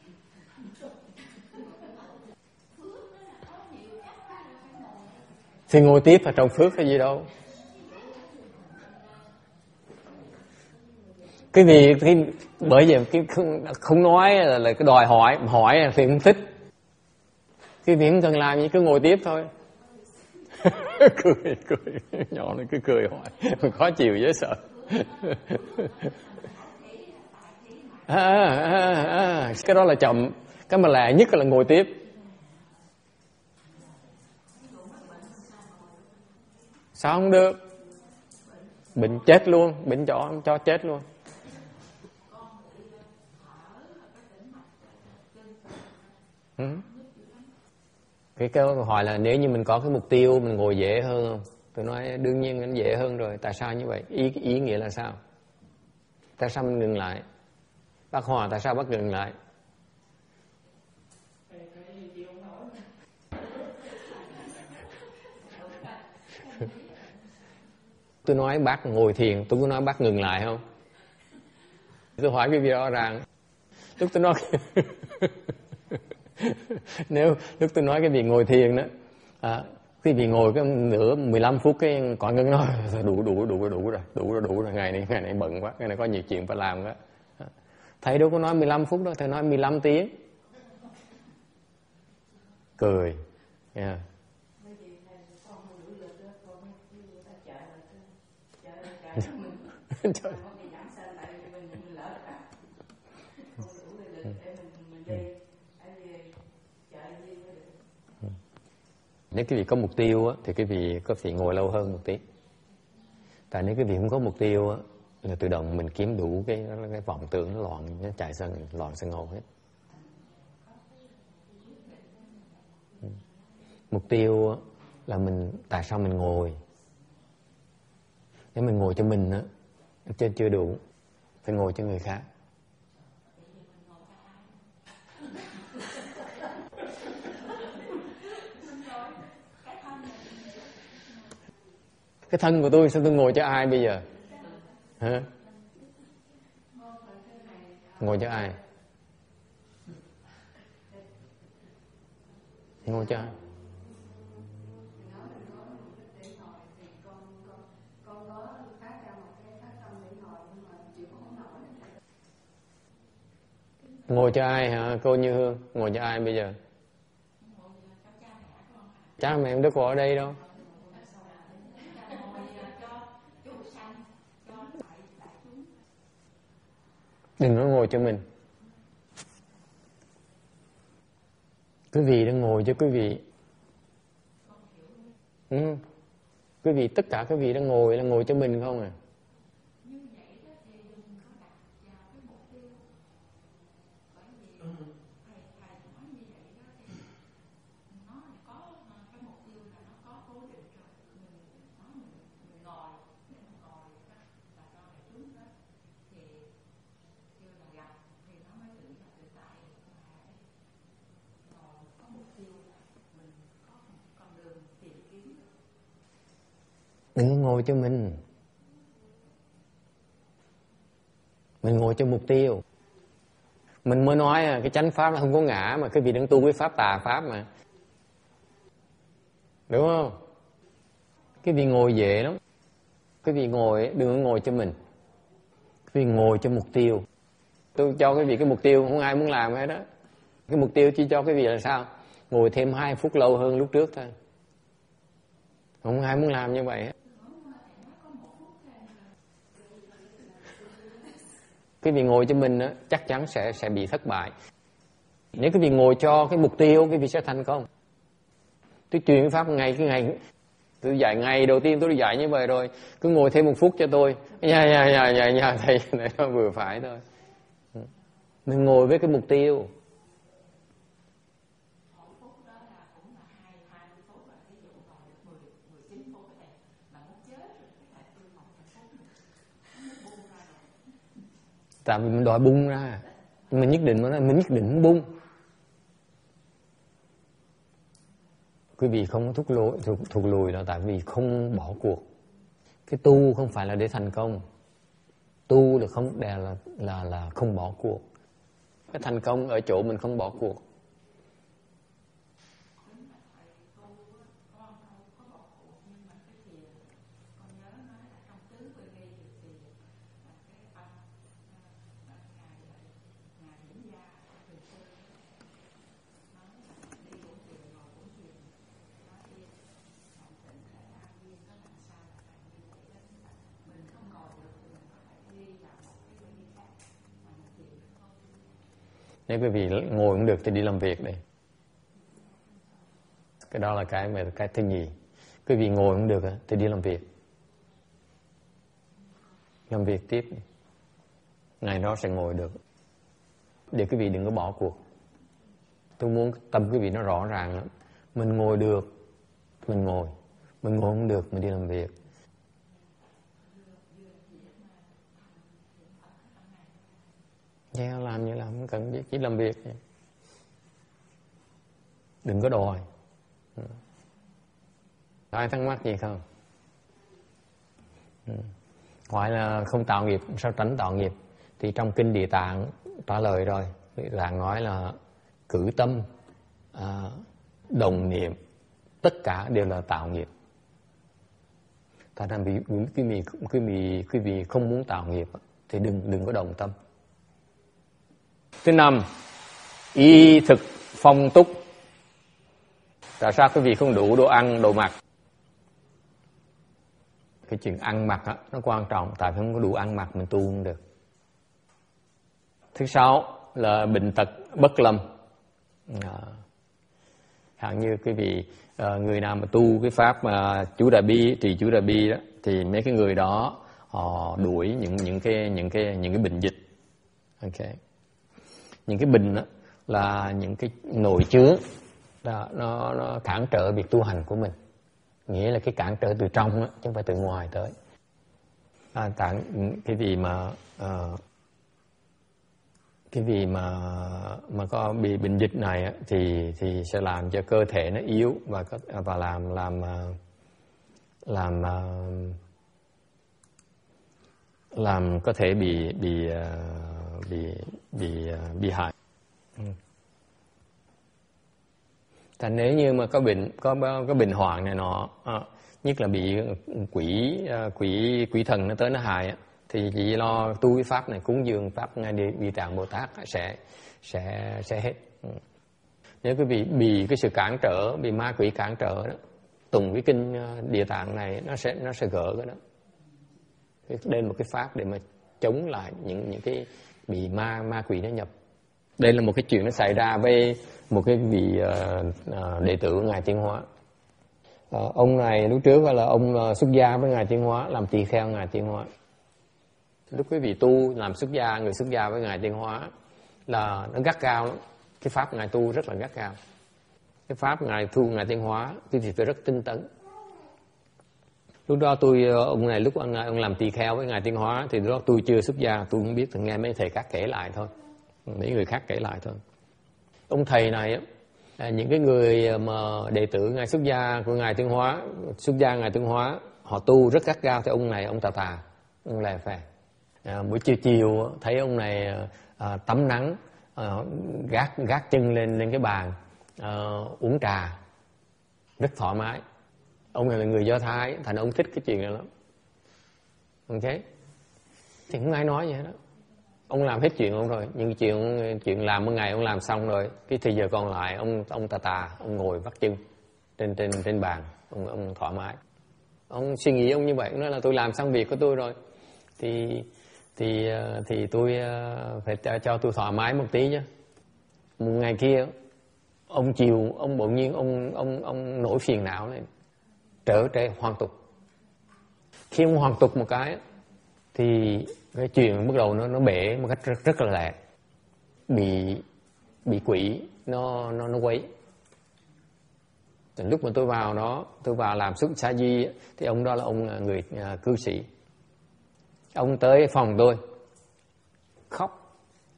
Thì ngồi tiếp là trồng phước hay gì đâu. Cái gì cái bởi vì cái không, không nói là, là cái đòi hỏi hỏi thì không thích. Cái gì không cần làm gì cứ ngồi tiếp thôi. cười cười nhỏ nó cứ cười hoài khó chịu dễ sợ. à, à, à, cái đó là chậm. Cái mà lạ nhất là ngồi tiếp. Sao không được? Bệnh chết luôn. Bệnh cho cho chết luôn. Ừ. Cái câu hỏi là nếu như mình có cái mục tiêu mình ngồi dễ hơn không? Tôi nói đương nhiên nó dễ hơn rồi. Tại sao như vậy? Ý ý nghĩa là sao? Tại sao mình ngừng lại? Bác Hòa tại sao bác ngừng lại? Tôi nói bác ngồi thiền, tôi có nói bác ngừng lại không? Tôi hỏi cái gì rõ ràng. Lúc tôi nói nếu lúc tôi nói cái việc ngồi thiền đó, à, cái việc ngồi cái nửa mười lăm phút cái còn ngân nói đủ đủ đủ đủ rồi, đủ rồi đủ rồi, ngày này ngày này bận quá, ngày này có nhiều chuyện phải làm quá. Thầy đâu có nói mười lăm phút đâu, thầy nói mười lăm tiếng. Cười. Yeah. Nếu cái vị có mục tiêu á, thì cái vị có thể ngồi lâu hơn một tí. Tại nếu cái vị không có mục tiêu á, là tự động mình kiếm đủ cái cái vọng tưởng nó loạn, nó chạy sân loạn sân ngồi hết. Mục tiêu á, là mình tại sao mình ngồi? Nếu mình ngồi cho mình á, chưa chưa đủ, phải ngồi cho người khác. Cái thân của tôi sao tôi ngồi cho ai bây giờ? Hả? Ngồi cho ai? Ngồi cho ai? Ngồi cho ai hả cô Như Hương? Ngồi cho ai bây giờ? Cha mẹ em đâu có ở đây đâu. Đừng có ngồi cho mình. Quý vị đang ngồi cho quý vị. Ừ. Quý vị, tất cả quý vị đang ngồi là ngồi cho mình không à? Đừng có ngồi cho mình. Mình ngồi cho mục tiêu. Mình mới nói cái chánh pháp là không có ngã, mà cái vị đang tu cái pháp tà pháp mà. Đúng không? Cái vị ngồi dễ lắm. Cái vị ngồi đừng có ngồi cho mình. Cái vị ngồi cho mục tiêu. Tôi cho cái vị cái mục tiêu không ai muốn làm hết đó. Cái mục tiêu chỉ cho cái vị là sao? Ngồi thêm hai phút lâu hơn lúc trước thôi. Không ai muốn làm như vậy hết. Cái vị ngồi cho mình đó, chắc chắn sẽ sẽ bị thất bại. Nếu cái vị ngồi cho cái mục tiêu, cái vị sẽ thành công. Tôi truyền cái pháp ngày cái ngày tôi dạy ngày đầu tiên tôi dạy như vậy rồi, cứ ngồi thêm một phút cho tôi. Nhà nhà nhà nhà nhà thầy này nó vừa phải thôi. Mình ngồi với cái mục tiêu. Tại vì mình đòi bung ra, mình nhất định mình nhất định bung. Quý vị không thúc lùi, thụt lùi là tại vì không bỏ cuộc. Cái tu không phải là để thành công, tu là không để là là là không bỏ cuộc. Cái thành công ở chỗ mình không bỏ cuộc. Nếu quý vị ngồi không được thì đi làm việc đi. Cái đó là cái mà cái thứ nhì. Quý vị ngồi không được thì đi làm việc. Làm việc tiếp. Ngày đó sẽ ngồi được. Để quý vị đừng có bỏ cuộc. Tôi muốn tâm quý vị nó rõ ràng lắm. Mình ngồi được, mình ngồi. Mình ngồi không được, mình đi làm việc. Yeah, làm như làm không cần biết, chỉ làm việc. Đừng có đòi. Ai thắc mắc gì không? Hỏi là không tạo nghiệp, sao tránh tạo nghiệp? Thì trong kinh Địa Tạng trả lời rồi. Địa Tạng nói là cử tâm, à, đồng niệm, tất cả đều là tạo nghiệp. Tại nên quý vị, quý vị, quý vị không muốn tạo nghiệp thì đừng đừng có đồng tâm. Thứ năm, y thực phong túc. Tại sao quý vị không đủ đồ ăn, đồ mặc? Cái chuyện ăn mặc đó, nó quan trọng. Tại vì không có đủ ăn mặc mình tu không được. Thứ sáu là bệnh tật bất lâm. À, hẳn như quý vị à, người nào mà tu cái pháp mà chú Đại Bi, trì chú Đại Bi đó, thì mấy cái người đó họ đuổi những những cái những cái những cái bệnh dịch. Ok. Những cái bệnh đó là những cái nội chướng đó, nó nó cản trở việc tu hành của mình. Nghĩa là cái cản trở từ trong đó, chứ không phải từ ngoài tới. À, tại cái gì mà uh, cái gì mà mà có bị bệnh dịch này thì thì sẽ làm cho cơ thể nó yếu và và làm làm làm làm có thể bị bị bị bị bị hại. Thành nếu như mà có bệnh có có bệnh hoạn này nọ, nhất là bị quỷ quỷ quỷ thần nó tới nó hại, thì chỉ lo tu cái pháp này, cúng dường pháp ngay Địa Tạng Bồ Tát sẽ sẽ sẽ hết. Nếu quý vị bị cái sự cản trở, bị ma quỷ cản trở đó, tùng cái kinh Địa Tạng này nó sẽ nó sẽ gỡ cái đó. Đây là một cái pháp để mà chống lại những những cái bị ma ma quỷ nó nhập. Đây là một cái chuyện nó xảy ra với một cái vị uh, uh, đệ tử của Ngài Tiến Hóa. Uh, ông này lúc trước là ông uh, xuất gia với Ngài Tiến Hóa, làm tỳ kheo Ngài Tiến Hóa. Lúc quý vị tu làm xuất gia, người xuất gia với Ngài Tiến Hóa là nó gắt gao lắm. Cái pháp Ngài tu rất là gắt gao. Cái pháp Ngài tu Ngài Tiến Hóa quý vị phải rất tinh tấn. Lúc đó tôi ông này lúc ông, ông làm tỳ kheo với Ngài Tiến Hóa thì lúc đó tôi chưa xuất gia, tôi không biết, thì nghe mấy thầy khác kể lại thôi, mấy người khác kể lại thôi. Ông thầy này những cái người mà đệ tử Ngài xuất gia của Ngài Tiến Hóa, xuất gia Ngài Tiến Hóa họ tu rất gắt gao theo ông này, ông Tà Tà, ông Lè Phè. À, buổi chiều chiều thấy ông này à, tắm nắng, à, gác gác chân lên lên cái bàn, à, uống trà rất thoải mái. Ông này là người Do Thái, thành ông thích cái chuyện này lắm. Ok, thì không ai nói gì hết đó. Ông làm hết chuyện ông rồi, nhưng chuyện chuyện làm một ngày ông làm xong rồi, cái thời giờ còn lại ông ông Tà Tà ông ngồi vắt chân trên trên trên bàn, ông ông thoải mái. Ông suy nghĩ ông như vậy, ông nói là tôi làm xong việc của tôi rồi, thì thì thì tôi phải cho tôi thoải mái một tí chứ. Một ngày kia ông chiều ông bỗng nhiên ông ông ông nổi phiền não lên, trở về hoàn tục. Khi ông hoàn tục một cái thì cái chuyện bắt đầu nó nó bể một cách rất, rất là lẹ, bị bị quỷ nó nó nó quấy. Lúc mà tôi vào đó, tôi vào làm xuất sa di thì ông đó là ông người uh, cư sĩ. Ông tới phòng tôi khóc,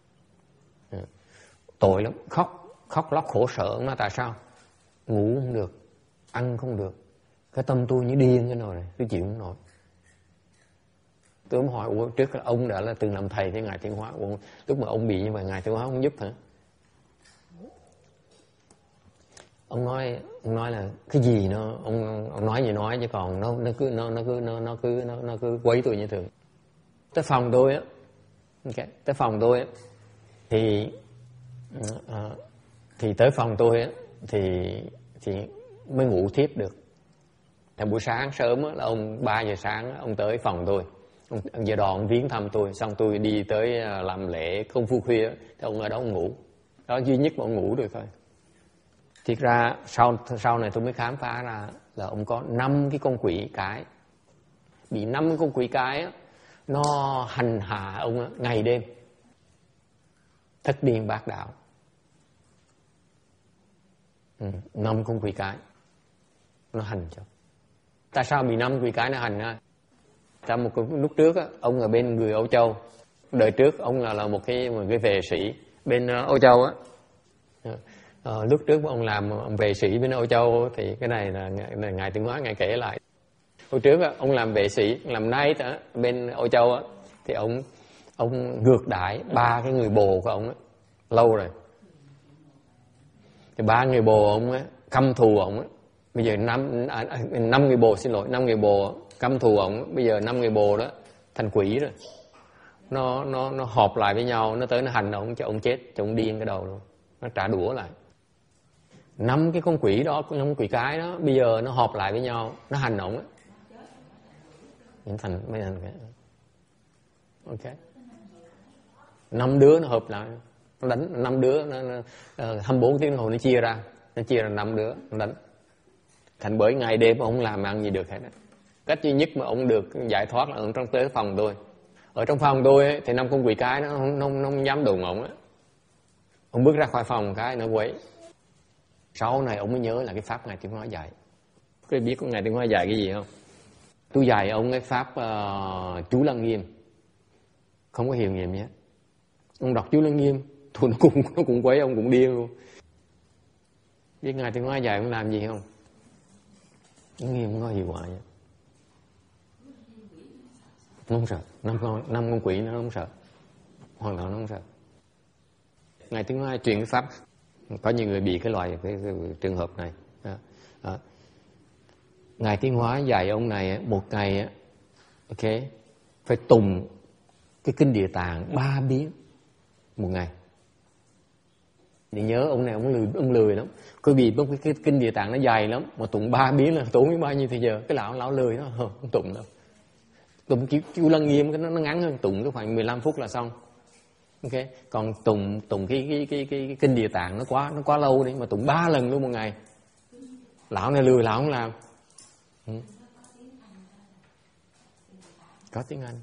tội lắm, khóc khóc lóc khổ sở. Ông nói tại sao? Ngủ không được, ăn không được, cái tâm tôi như điên cái nồi này, tôi chịu không nổi. Tôi mới hỏi, ủa trước là ông đã là từng làm thầy với Ngài Thiên Hóa, ủa, lúc mà ông bị như vậy Ngài Thiên Hóa không giúp hả? Ông nói ông nói là cái gì nó ông, ông nói gì nói, chứ còn nó nó cứ nó nó cứ nó nó cứ nó nó cứ quấy tôi như thường. Tới phòng tôi á, okay, tới phòng tôi á thì à, thì tới phòng tôi á thì thì mới ngủ thiếp được. Tại buổi sáng sớm á, là ông ba giờ sáng á, ông tới phòng tôi, ông, ông giờ đò ông viếng thăm tôi, xong tôi đi tới làm lễ công phu khuya thì ông ở đó ông ngủ. Đó duy nhất mà ông ngủ được thôi. Thiệt ra sau sau này tôi mới khám phá ra là ông có năm cái con quỷ cái, bị năm cái con quỷ cái á, nó hành hạ ông á, ngày đêm, thất điên bát đạo. Ừ, năm con quỷ cái nó hành cho. Tại sao bị năm quỷ cái nó hành á? Trong một lúc trước á, ông ở bên người Âu Châu, đời trước ông là là một cái một cái vệ sĩ bên Âu Châu á. À, lúc trước ông làm ông vệ sĩ bên Âu Châu thì cái này là, là Ngài Tuyên Hóa Ngài kể lại. Hồi trước á, ông làm vệ sĩ, làm knight á, bên Âu Châu á, thì ông ông ngược đãi ba cái người bồ của ông á, lâu rồi. Thì ba người bồ ông á, căm thù ông á. Bây giờ năm à, năm người bồ xin lỗi, năm người bồ căm thù ông, bây giờ năm người bồ đó thành quỷ rồi. Nó nó nó họp lại với nhau, nó tới nó hành ông cho ông chết, cho ông điên cái đầu luôn. Nó trả đũa lại. Năm cái con quỷ đó, năm quỷ cái đó, bây giờ nó họp lại với nhau, nó hành ổng á. Những thành mấy thành cái. Ok. Năm đứa nó hợp lại, nó đánh năm đứa, nó, nó uh, hai mươi bốn tiếng đồng hồ nó chia ra, nó chia ra năm đứa, nó đánh. Thành bởi ngày đêm ông làm ăn gì được hết á. Cách duy nhất mà ông được giải thoát là ở trong tới phòng tôi. Ở trong phòng tôi ấy, thì năm con quỷ cái nó không, nó, nó không dám đụng ông á. Ông bước ra khỏi phòng cái nó quấy. Sau này ông mới nhớ là cái pháp Ngài Tuyên Hóa dạy. Có biết có Ngài Tuyên Hóa dạy cái gì không? Tôi dạy ông cái pháp uh, chú Lăng Nghiêm, không có hiệu nghiệm nhé. Ông đọc chú Lăng Nghiêm, thôi nó cũng nó cũng quấy, ông cũng điên luôn. Biết Ngài Tuyên Hóa dạy ông làm gì không? Nghiêm không có hiệu quả nhé. Nó không sợ, năm con năm con quỷ nó không sợ, hoàn toàn nó không sợ. Ngài Tuyên Hóa truyền cái pháp. Có nhiều người bị cái loại cái, cái, cái trường hợp này. À, à. Ngài Tiến Hóa dạy ông này một ngày, ok, phải tùng cái kinh Địa Tạng ba biến một ngày. Để nhớ ông này ông lười, ông lười lắm. Cứ vì cái, cái kinh Địa Tạng nó dài lắm, mà tụng ba biến là tốn biết bao nhiêu thời giờ. Cái lão lão lười nó không tụng đâu. Tụng chú, chú Lăng Nghiêm cái nó, nó ngắn hơn, tụng cái khoảng mười lăm phút là xong. Ok, còn tụng tụng cái cái, cái cái cái kinh Địa Tạng nó quá nó quá lâu đi, mà tụng ba lần luôn một ngày. Lão này lười lão không làm. Ừ. Có tiếng Anh.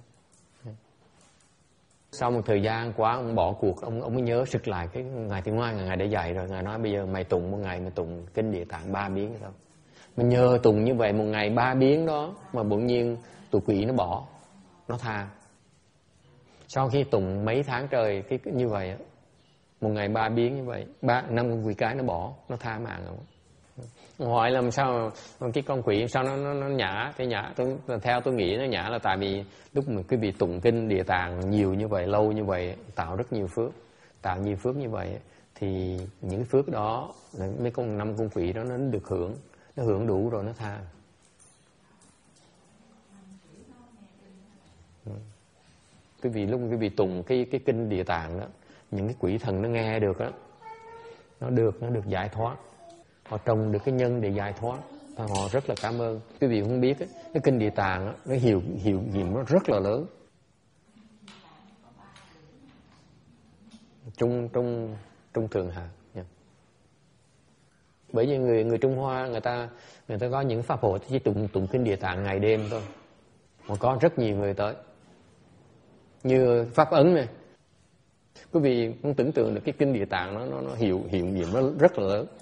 Sau một thời gian quá ông bỏ cuộc, ông ông mới nhớ sực lại cái Ngài Tuyên Hóa Ngài đã dạy rồi. Ngài nói bây giờ mày tụng một ngày mày tụng kinh Địa Tạng ba biến thôi. Mình nhờ tụng như vậy một ngày ba biến đó mà bỗng nhiên tụi quỷ nó bỏ, nó tha. Sau khi tụng mấy tháng trời cái như vậy, một ngày ba biến như vậy, ba năm con quỷ cái nó bỏ, nó tha mạng ông. Hỏi làm sao cái con quỷ sao nó nó, nó nhả? Cái nhả tôi theo tôi nghĩ nó nhả là tại vì lúc mà quý vị tụng kinh Địa Tạng nhiều như vậy, lâu như vậy, tạo rất nhiều phước, tạo nhiều phước như vậy thì những cái phước đó mấy con năm con quỷ đó nó được hưởng, nó hưởng đủ rồi nó tha. Quý vị lúc quý vị tụng cái cái kinh Địa Tạng đó, những cái quỷ thần nó nghe được đó, nó được nó được giải thoát, họ trồng được cái nhân để giải thoát, họ rất là cảm ơn. Quý vị không biết ấy, cái kinh Địa Tạng đó, nó hiệu hiệu nghiệm nó rất là lớn. Trung trung trung thượng hạ. Yeah. Bởi vì người người Trung Hoa người ta người ta có những pháp hội chỉ tụng tụng kinh Địa Tạng ngày đêm thôi, mà có rất nhiều người tới. Như Pháp Ấn này, quý vị không tưởng tượng được cái kinh Địa Tạng nó nó, nó hiệu hiệu nghiệm nó rất là lớn.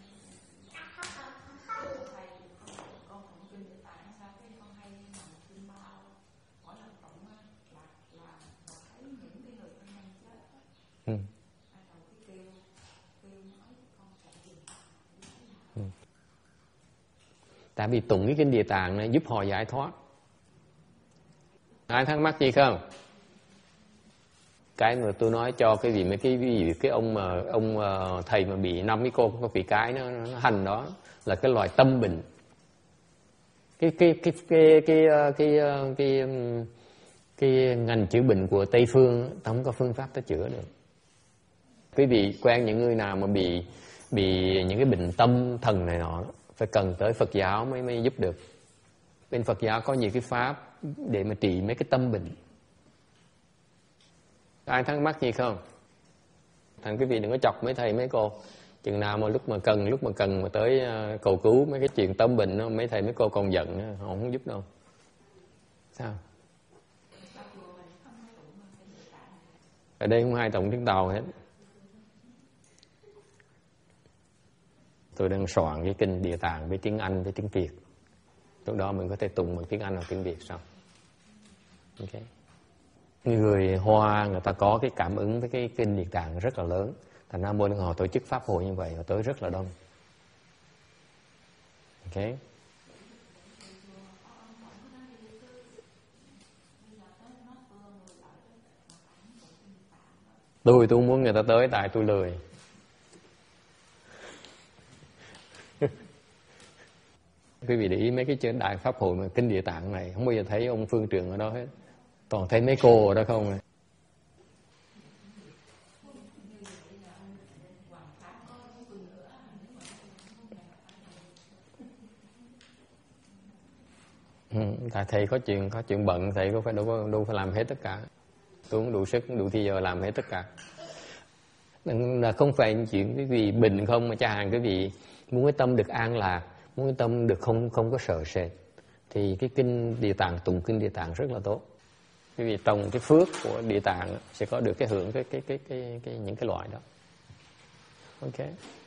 Ừ. Ừ. Tại vì tụng cái kinh Địa Tạng này giúp họ giải thoát. Ai thắc mắc gì không? Cái mà tôi nói cho cái gì mấy cái gì cái ông mà ông thầy mà bị năm cái cô có bị cái nó, nó hành đó là cái loại tâm bệnh. Cái cái cái cái cái cái cái, cái, cái, cái ngành chữa bệnh của Tây phương không có phương pháp để chữa được. Quý vị quen những người nào mà bị bị những cái bệnh tâm thần này nọ phải cần tới Phật giáo mới mới giúp được. Bên Phật giáo có nhiều cái pháp để mà trị mấy cái tâm bệnh. Ai thắc mắc gì không? Thành quý vị đừng có chọc mấy thầy mấy cô. Chừng nào mà lúc mà cần lúc mà cần mà tới cầu cứu mấy cái chuyện tâm bệnh đó, mấy thầy mấy cô còn giận, họ không giúp đâu. Sao? Ở đây không ai tụng tiếng Tàu hết. Tôi đang soạn cái kinh Địa Tạng với tiếng Anh với tiếng Việt. Lúc đó mình có thể tụng bằng tiếng Anh hoặc tiếng Việt sao? Ok. Người Hoa người ta có cái cảm ứng với cái kinh Địa Tạng rất là lớn. Thành ra mỗi lần họ tổ chức pháp hội như vậy họ tới rất là đông. Ok. Tôi tôi muốn người ta tới tại tôi lười. Quý vị để ý mấy cái trên đại pháp hội mà kinh Địa Tạng này không bao giờ thấy ông Phương Trượng ở đó hết, toàn thấy mấy cô ở đó không à. Ừ, tại thầy có chuyện có chuyện bận, thầy có phải đâu có đâu phải làm hết tất cả. Tôi không đủ sức đủ thì giờ làm hết tất cả. Là không phải chuyện cái gì bình không mà cha hàng cái vị muốn cái tâm được an lạc, muốn cái tâm được không không có sợ sệt thì cái kinh Địa Tạng tụng kinh Địa Tạng rất là tốt. Bởi vì trồng cái phước của Địa Tạng sẽ có được cái hưởng cái cái cái cái, cái những cái loại đó. Ok.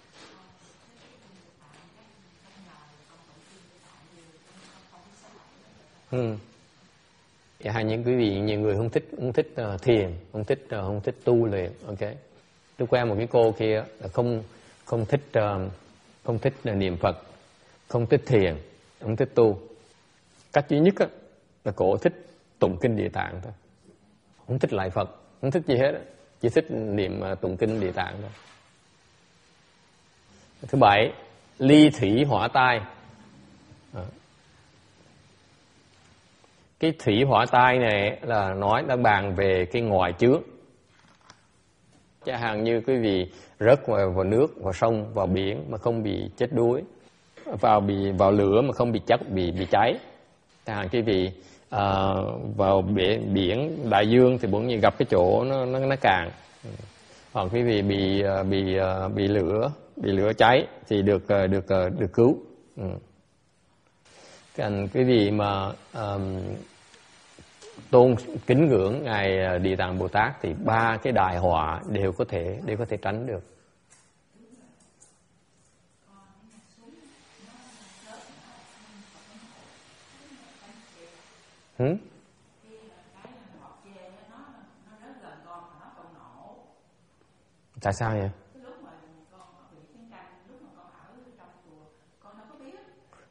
Ừ. Hay những quý vị nhiều người không thích không thích uh, thiền, không thích uh, không thích tu luyện. Ok. Tôi quen một cái cô kia không không thích uh, không thích uh, niệm Phật, không thích thiền, không thích tu. Cách duy nhất á, là cổ thích tụng kinh Địa Tạng thôi, không thích lại Phật, không thích gì hết, chỉ thích niệm uh, tụng kinh Địa Tạng thôi. Thứ bảy, ly thủy hỏa tai. À. Cái thủy hỏa tai này là nói đang bàn về cái ngoại chướng. Chẳng hạn như quý vị rớt vào, vào nước, vào sông, vào biển mà không bị chết đuối, vào bị vào lửa mà không bị chắc bị bị cháy. Chẳng hạn quý vị uh, vào biển, biển đại dương thì bỗng nhiên gặp cái chỗ nó nó nó cạn. Hoặc quý vị bị bị bị lửa bị lửa cháy thì được được được cứu. Ừ. Còn quý vị mà um, tôn kính ngưỡng ngài Địa Tạng Bồ Tát thì ba cái đại họa đều có thể đều có thể tránh được. Hmm? Tại sao vậy?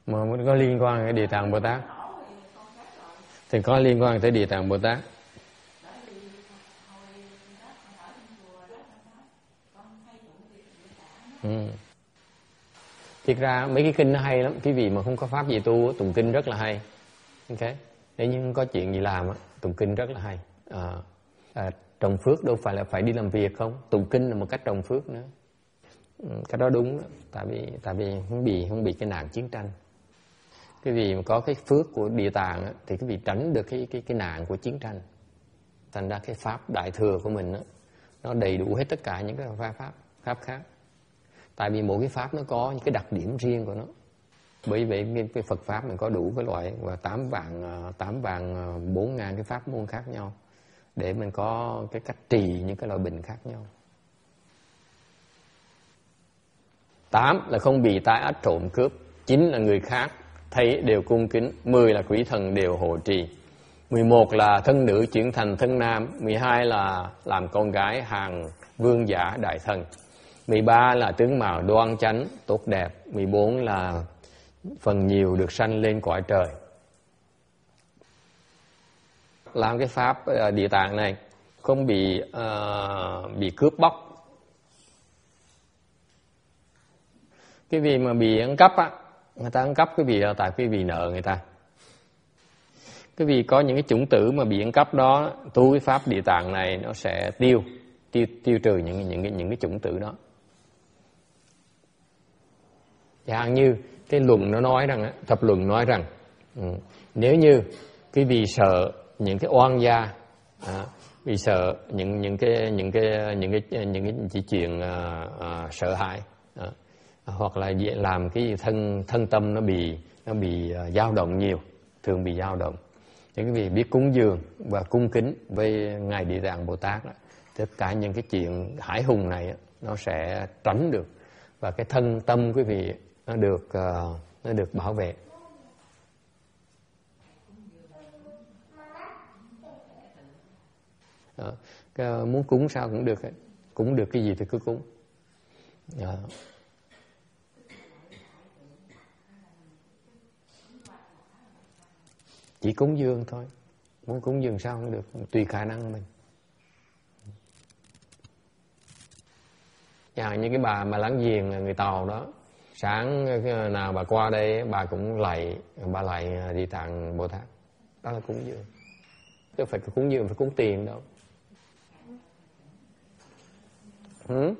mà có liên quan tới Địa Tạng Bồ Tát thì có liên quan tới Địa Tạng Bồ Tát. Ừ. Thiệt ra mấy cái kinh nó hay lắm, quý vị mà không có pháp gì tu, tụng kinh rất là hay. Ok, nếu như không có chuyện gì làm, tụng kinh rất là hay. À, à, trồng phước đâu phải là phải đi làm việc không, tụng kinh là một cách trồng phước nữa. Ừ, cái đó đúng đó. Tại vì tại vì không bị không bị cái nạn chiến tranh. Cái vị mà có cái phước của Địa Tạng á, thì cái vị tránh được cái cái cái nạn của chiến tranh. Thành ra cái pháp đại thừa của mình á, nó đầy đủ hết tất cả những cái pháp pháp pháp khác. Tại vì mỗi cái pháp nó có những cái đặc điểm riêng của nó. Bởi vậy cái, cái Phật pháp mình có đủ cái loại và tám vạn tám vạn bốn ngàn cái pháp môn khác nhau để mình có cái cách trì những cái loại bệnh khác nhau. Tám là không bị tai ách trộm cướp. Chín là người khác thấy đều cung kính. Mười là quỷ thần đều hộ trì. Mười một là thân nữ chuyển thành thân nam. Mười hai là làm con gái hàng vương giả đại thần. Mười ba là tướng mạo đoan chánh tốt đẹp. Mười bốn là phần nhiều được sanh lên cõi trời. Làm cái pháp uh, Địa Tạng này không bị uh, bị cướp bóc. Cái vị mà bị ăn cắp á, người ta ăn cắp cái vị là tại cái vị nợ người ta. Cái vị có những cái chủng tử mà bị ăn cắp đó, tu cái pháp Địa Tạng này nó sẽ tiêu tiêu tiêu trừ những những cái những cái chủng tử đó. Chẳng như cái luận nó nói rằng, thập luận nói rằng, ừ, nếu như cái vị sợ những cái oan gia, à, vì sợ những những cái những cái những cái những cái, cái chuyện à, à, sợ hãi, à, hoặc là làm cái thân thân tâm nó bị nó bị uh, dao động nhiều, thường bị dao động. Thì cái vị biết cúng dường và cung kính với ngài Địa Tạng Bồ Tát đó, tất cả những cái chuyện hải hùng này nó sẽ tránh được và cái thân tâm quý vị nó được uh, nó được bảo vệ. Đó. Cái, muốn cúng sao cũng được, cúng được cái gì thì cứ cúng. Đó. Chỉ cúng dường thôi, muốn cúng dường sao cũng được, tùy khả năng mình. Chẳng như cái bà mà láng giềng người Tàu đó, sáng nào bà qua đây bà cũng lạy, bà lạy Địa Tạng Bồ Tát, đó là cúng dường. Chứ phải cúng dường phải cúng tiền đâu. Ừ?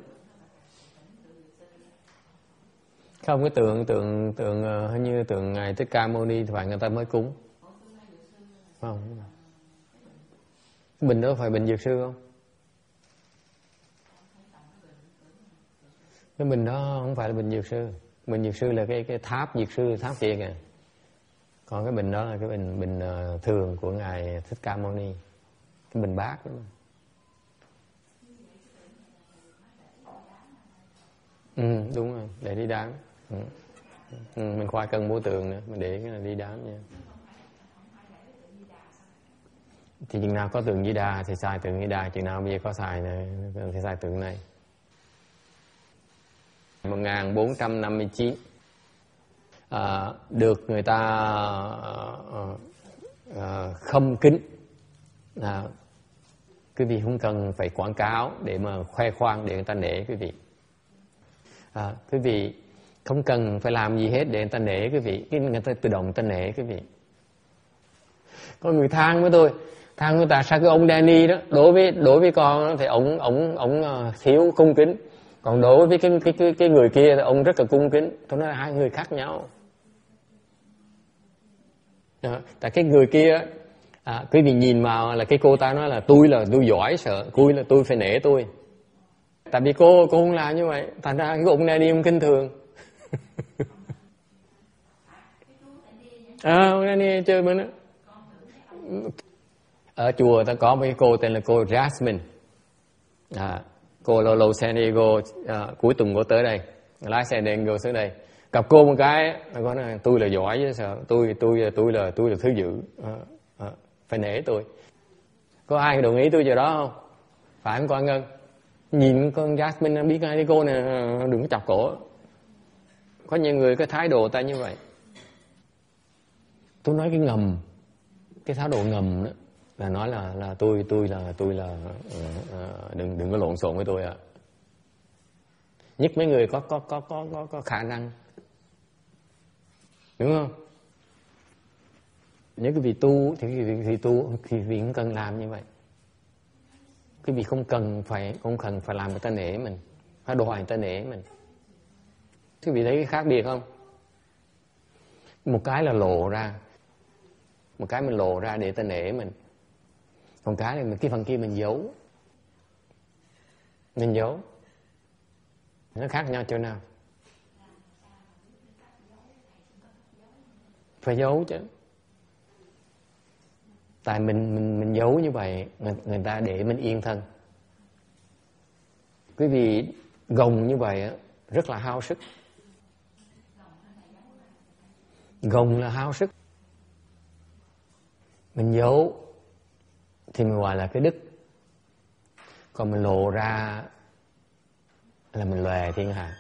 Không, cái tượng tượng tượng hình như tượng ngài Thích Ca Mâu Ni thì phải người ta mới cúng. Không, cái bình đó phải bình dược sư không? Cái bình đó không phải là bình dược sư. Bình dược sư là cái cái tháp dược sư, tháp kia kìa. Còn cái bình đó là cái bình bình thường của ngài Thích Ca Mâu Ni, cái bình bát đó. Ừ, đúng rồi, để đi đám. Ừ. Ừ, mình khoai cân bố tượng nữa, mình để cái này đi đám nha. Thì chừng nào có tượng Di Đà thì xài tượng Di Đà, chừng nào bây giờ có xài này thì xài tượng này. một nghìn bốn trăm năm mươi chín à, được người ta à, à, khâm kính. À, quý vị không cần phải quảng cáo để mà khoe khoang để người ta nể quý vị. À, quý vị không cần phải làm gì hết để người ta nể quý vị, cái người ta tự động người ta nể quý vị. Có người than với tôi, than với ta sao cái ông Danny đó đối với đối với con thì ông ông ông thiếu cung kính, còn đối với cái cái cái cái người kia thì ông rất là cung kính. Tôi nói là hai người khác nhau. À, tại cái người kia à, quý vị nhìn vào là cái cô ta nói là tôi là tôi giỏi sợ, tôi là tôi phải nể tôi. Tại vì cô cô không làm như vậy, thành ra cái ông Danny ông kinh thường. À, ông Danny chơi bên đó. Ở chùa ta có một cái cô tên là cô Jasmine. À, cô lâu lâu San Diego à, cuối tuần cô tới đây, lái xe đèn vô xuống đây, gặp cô một cái, cô nói tôi là giỏi chứ sao, tôi tôi tôi là tôi là thứ dữ, à, à, phải nể tôi. Có ai đồng ý tôi giờ đó không? Phải không con Ngân? Nhìn con Jasmine biết ngay cái cô này đừng có chọc cổ. Có nhiều người cái thái độ ta như vậy. Tôi nói cái ngầm, cái thái độ ngầm đó, là nói là là tôi tôi là tôi là uh, đừng đừng có lộn xộn với tôi ạ. À. Nhất mấy người có có có có có có khả năng, đúng không? Nếu cái vị tu thì cái vị, vị tu thì vị cũng cần làm như vậy. Cái vị không cần phải không cần phải làm người ta nể mình, phải đòi người ta nể mình. Cái vị thấy cái khác biệt không? Một cái là lộ ra, một cái mình lộ ra để ta nể mình, còn cái là cái phần kia mình giấu, mình giấu. Nó khác nhau chỗ nào? Phải giấu chứ. Tại mình mình mình giấu như vậy, người, người ta để mình yên thân. Quý vị gồng như vậy rất là hao sức. Gồng là hao sức. Mình giấu thì mình gọi là cái đức. Còn mình lộ ra là mình lòe thiên hạ.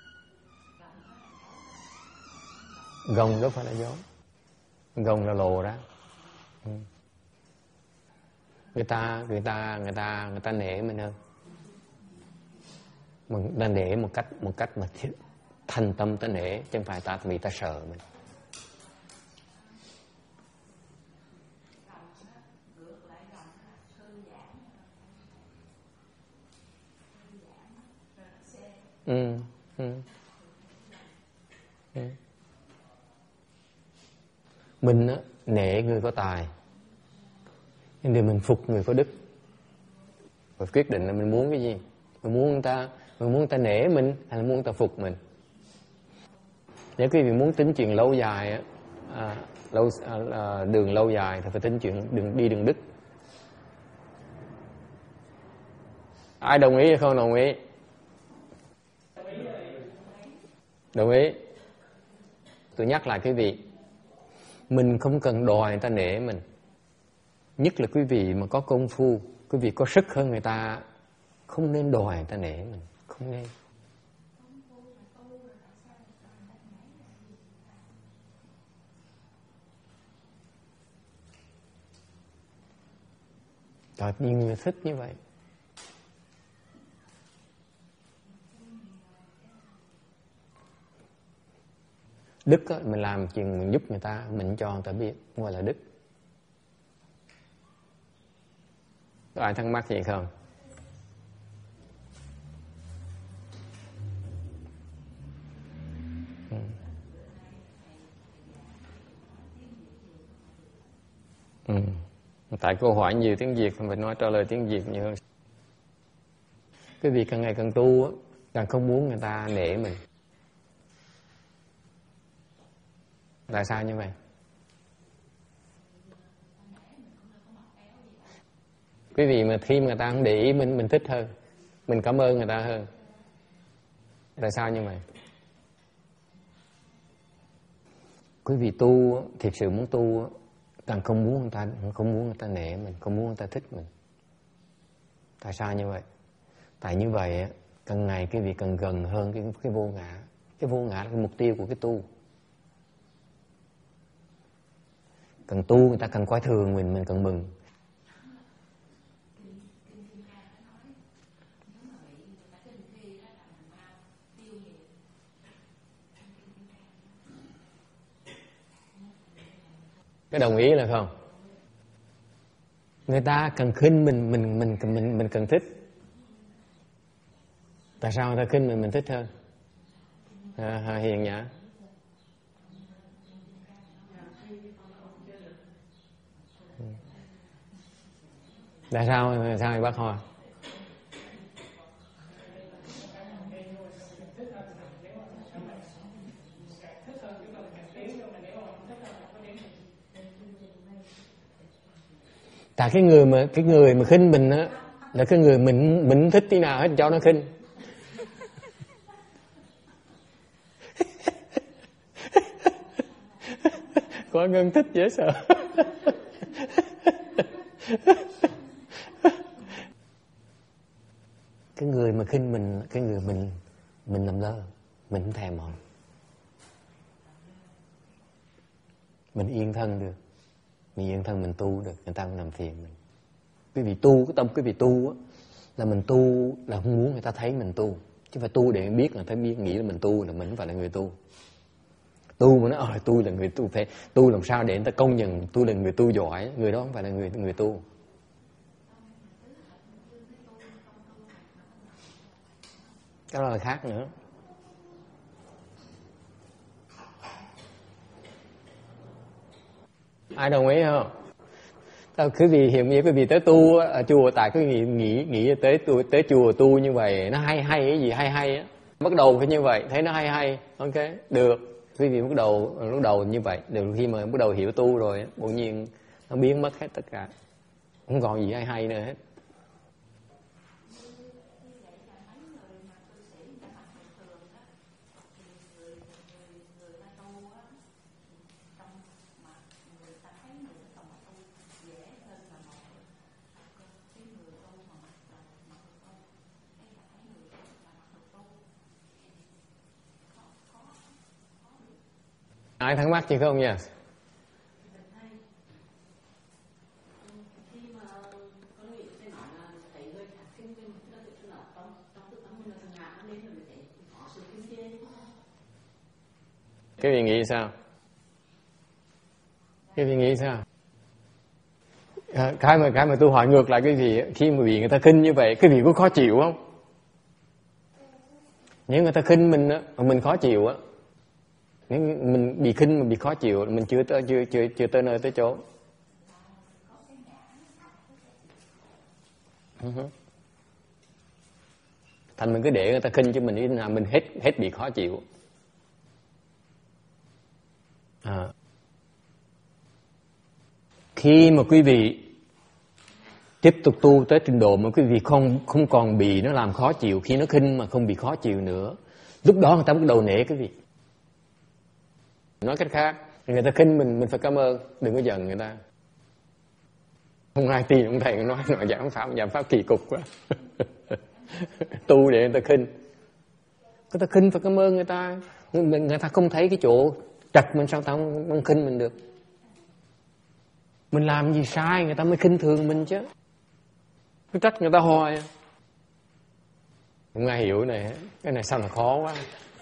Gồng đâu phải là giấu. Gồng là lộ ra. Ừ. Người ta, người ta, người ta, người ta nể mình hơn. Mình ta nể một cách, một cách mà thành tâm ta nể, chứ không phải ta vì ta sợ mình. Ừ, ừ. Ừ. Mình á, nể người có tài, nhưng để mình phục người có đức. Và quyết định là mình muốn cái gì. Mình muốn người ta, mình muốn người ta nể mình hay là muốn người ta phục mình. Nếu quý vị muốn tính chuyện lâu dài á, à, lâu à, đường lâu dài thì phải tính chuyện đường đi đường đức. Ai đồng ý hay không đồng ý? Đồng ý. Tôi nhắc lại quý vị, mình không cần đòi người ta nể mình. Nhất là quý vị mà có công phu, quý vị có sức hơn người ta, không nên đòi người ta nể mình, không nên. Trời, nhiều người thích như vậy. Đức á, mình làm chuyện mình giúp người ta, mình cho người ta biết, gọi là đức. Có ai thắc mắc gì không? Ừ. Ừ. Tại câu hỏi nhiều tiếng Việt, mình nói trả lời tiếng Việt nhiều hơn. Cái việc càng ngày càng tu á, càng không muốn người ta nể mình. Tại sao như vậy? Quý vị mà khi người ta không để ý mình, mình thích hơn, mình cảm ơn người ta hơn. Tại sao như vậy? Quý vị tu, thiệt sự muốn tu, càng không muốn người ta, không muốn người ta nể mình, không muốn người ta thích mình. Tại sao như vậy? Tại như vậy, càng ngày quý vị càng gần hơn cái, cái vô ngã. Cái vô ngã là cái mục tiêu của cái tu. Càng tu người ta càng coi thường mình, mình càng mừng. Cái đồng ý là không? Người ta càng khinh mình, mình mình mình mình càng thích. Tại sao người ta khinh mình mình thích hơn? À, à, Hiền Nhã. Tại sao? Tại sao bác Hoa? Tại cái người mà cái người mà khinh mình á là cái người mình mình thích tí nào hết cho nó khinh. Có Ngân thích dễ sợ. Cái người mà khinh mình, cái người mình mình làm lơ, mình không thèm họ. mình yên thân được, mình yên thân mình tu được, người ta không làm phiền mình. Quý vị tu, cái tâm quý vị tu á, là mình tu là không muốn người ta thấy mình tu, chứ phải tu để biết là thấy biết nghĩ là mình tu, là mình không phải là người tu. Tu mà nói ờ tôi là người tu, phải tu làm sao để người ta công nhận tôi là người tu giỏi, người đó không phải là người người tu. Cái đó là khác nữa. Ai đồng ý không? Tao quý vị hiện như quý vị tới tu ở chùa, tại quý vị nghĩ nghĩ tới tu tới chùa tu như vậy nó hay hay cái gì hay hay á, bắt đầu phải như vậy thấy nó hay hay, ok được. Quý vị bắt đầu lúc đầu như vậy, được khi mà bắt đầu hiểu tu rồi tự nhiên nó biến mất hết tất cả, không còn gì hay hay nữa hết. Ai thắc mắc chứ không nha? Cái vị nghĩ sao? Cái vị nghĩ sao? À, cái mà cái mà tôi hỏi ngược lại cái vị, khi mà bị người ta khinh như vậy, cái vị có khó chịu không? Nếu người ta khinh mình á, mình khó chịu á, nếu mình bị khinh mà bị khó chịu, mình chưa tới chưa chưa chưa tới nơi tới chỗ. Uh-huh. Thành mình cứ để người ta khinh cho mình, là mình hết hết bị khó chịu. À. Khi mà quý vị tiếp tục tu tới trình độ mà quý vị không không còn bị nó làm khó chịu, khi nó khinh mà không bị khó chịu nữa, lúc đó người ta bắt đầu nể quý vị. Nói cách khác, người ta khinh mình, mình phải cảm ơn, đừng có giận người ta. Không ai tin ông thầy nói nói giảng pháp, giảng pháp kỳ cục quá. Tu để người ta khinh, người ta khinh phải cảm ơn người ta. Người ta không thấy cái chỗ trật mình, sao tao không, không khinh mình được? Mình làm gì sai người ta mới khinh thường mình chứ, cứ trách người ta hoài. Không ai hiểu này, cái này sao là khó quá.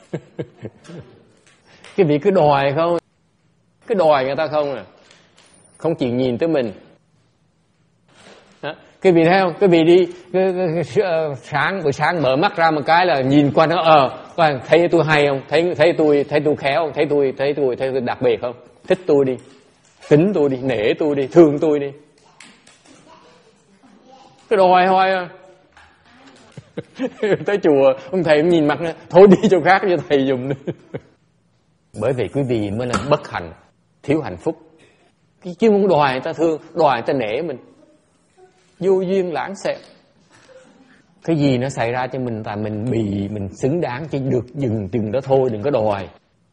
Cái vị cứ đòi không, cứ đòi người ta không à, không chịu nhìn tới mình. Đó. Cái vị thấy không, cái vị đi cái, cái, cái, uh, sáng buổi sáng mở mắt ra một cái là nhìn qua nó ờ uh, thấy tôi hay không, thấy thấy tôi thấy tôi khéo không, thấy tôi thấy tôi thấy tôi đặc biệt không, thích tôi đi, kính tôi đi, nể tôi đi, thương tôi đi. Cái đòi hoài à. Tới chùa ông thầy nhìn mặt nữa, thôi đi chỗ khác cho thầy dùng đi. Bởi vì quý vị mới là bất hạnh, thiếu hạnh phúc. Chứ không đòi người ta thương, đòi người ta nể mình, vô duyên lãng xẹt. Cái gì nó xảy ra cho mình là mình bị, mình xứng đáng, chỉ được dừng chừng đó thôi, đừng có đòi.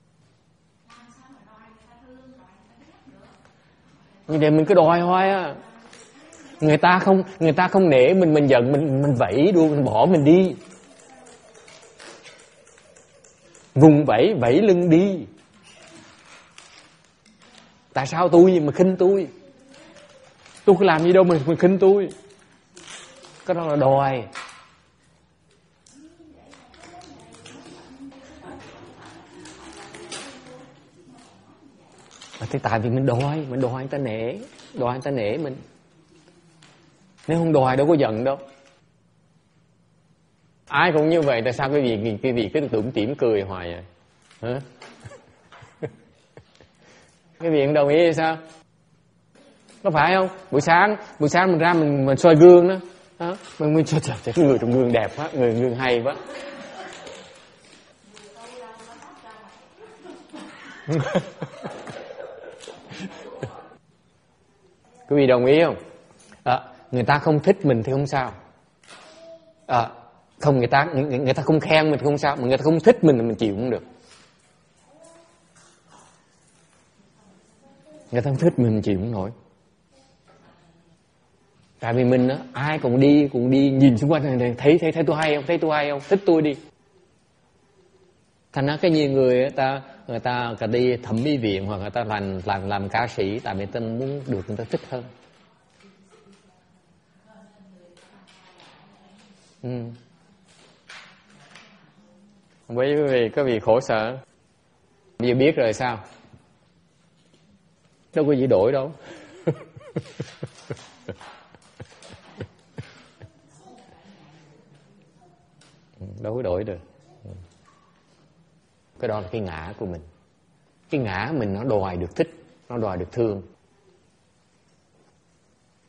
Nhưng để mình cứ đòi hoài á, người ta không người ta không nể mình, mình giận mình mình vẫy đuôi, mình bỏ mình đi, vùng vẫy vẫy lưng đi. Tại sao tôi gì mà khinh tôi? Tôi có làm gì đâu mà mình khinh tôi? Cái đó là đòi. Thì tại vì mình đòi, mình đòi người ta nể, đòi người ta nể mình. Nếu không đòi đâu có giận đâu. Ai cũng như vậy, tại sao cái vị cái vị cứ tủm tỉm cười hoài à? Hả? Cái vị đồng ý hay sao? Có phải không? Buổi sáng, buổi sáng mình ra mình mình soi gương đó, đó. Mình mình trời trời cái người trong gương đẹp quá, người gương hay quá. Quý vị đồng ý không? À, người ta không thích mình thì không sao. À, không người ta người, người ta không khen mình thì không sao, mà người ta không thích mình thì mình chịu cũng được. Người ta không thích mình, mình chịu không nổi. Tại vì mình á, ai cũng đi cũng đi nhìn xung quanh này, thấy thấy thấy tôi hay không, thấy tôi hay không, thích tôi đi. Thành ra cái nhiều người ta người ta cả đi thẩm mỹ viện hoặc người ta làm làm làm ca sĩ tại vì ta muốn được người ta thích hơn. Ừ. Bởi vì cái vị khổ sở. Bây giờ biết rồi sao? Đâu có gì đổi đâu. Đâu có đổi được. Cái đó là cái ngã của mình. Cái ngã mình nó đòi được thích, nó đòi được thương.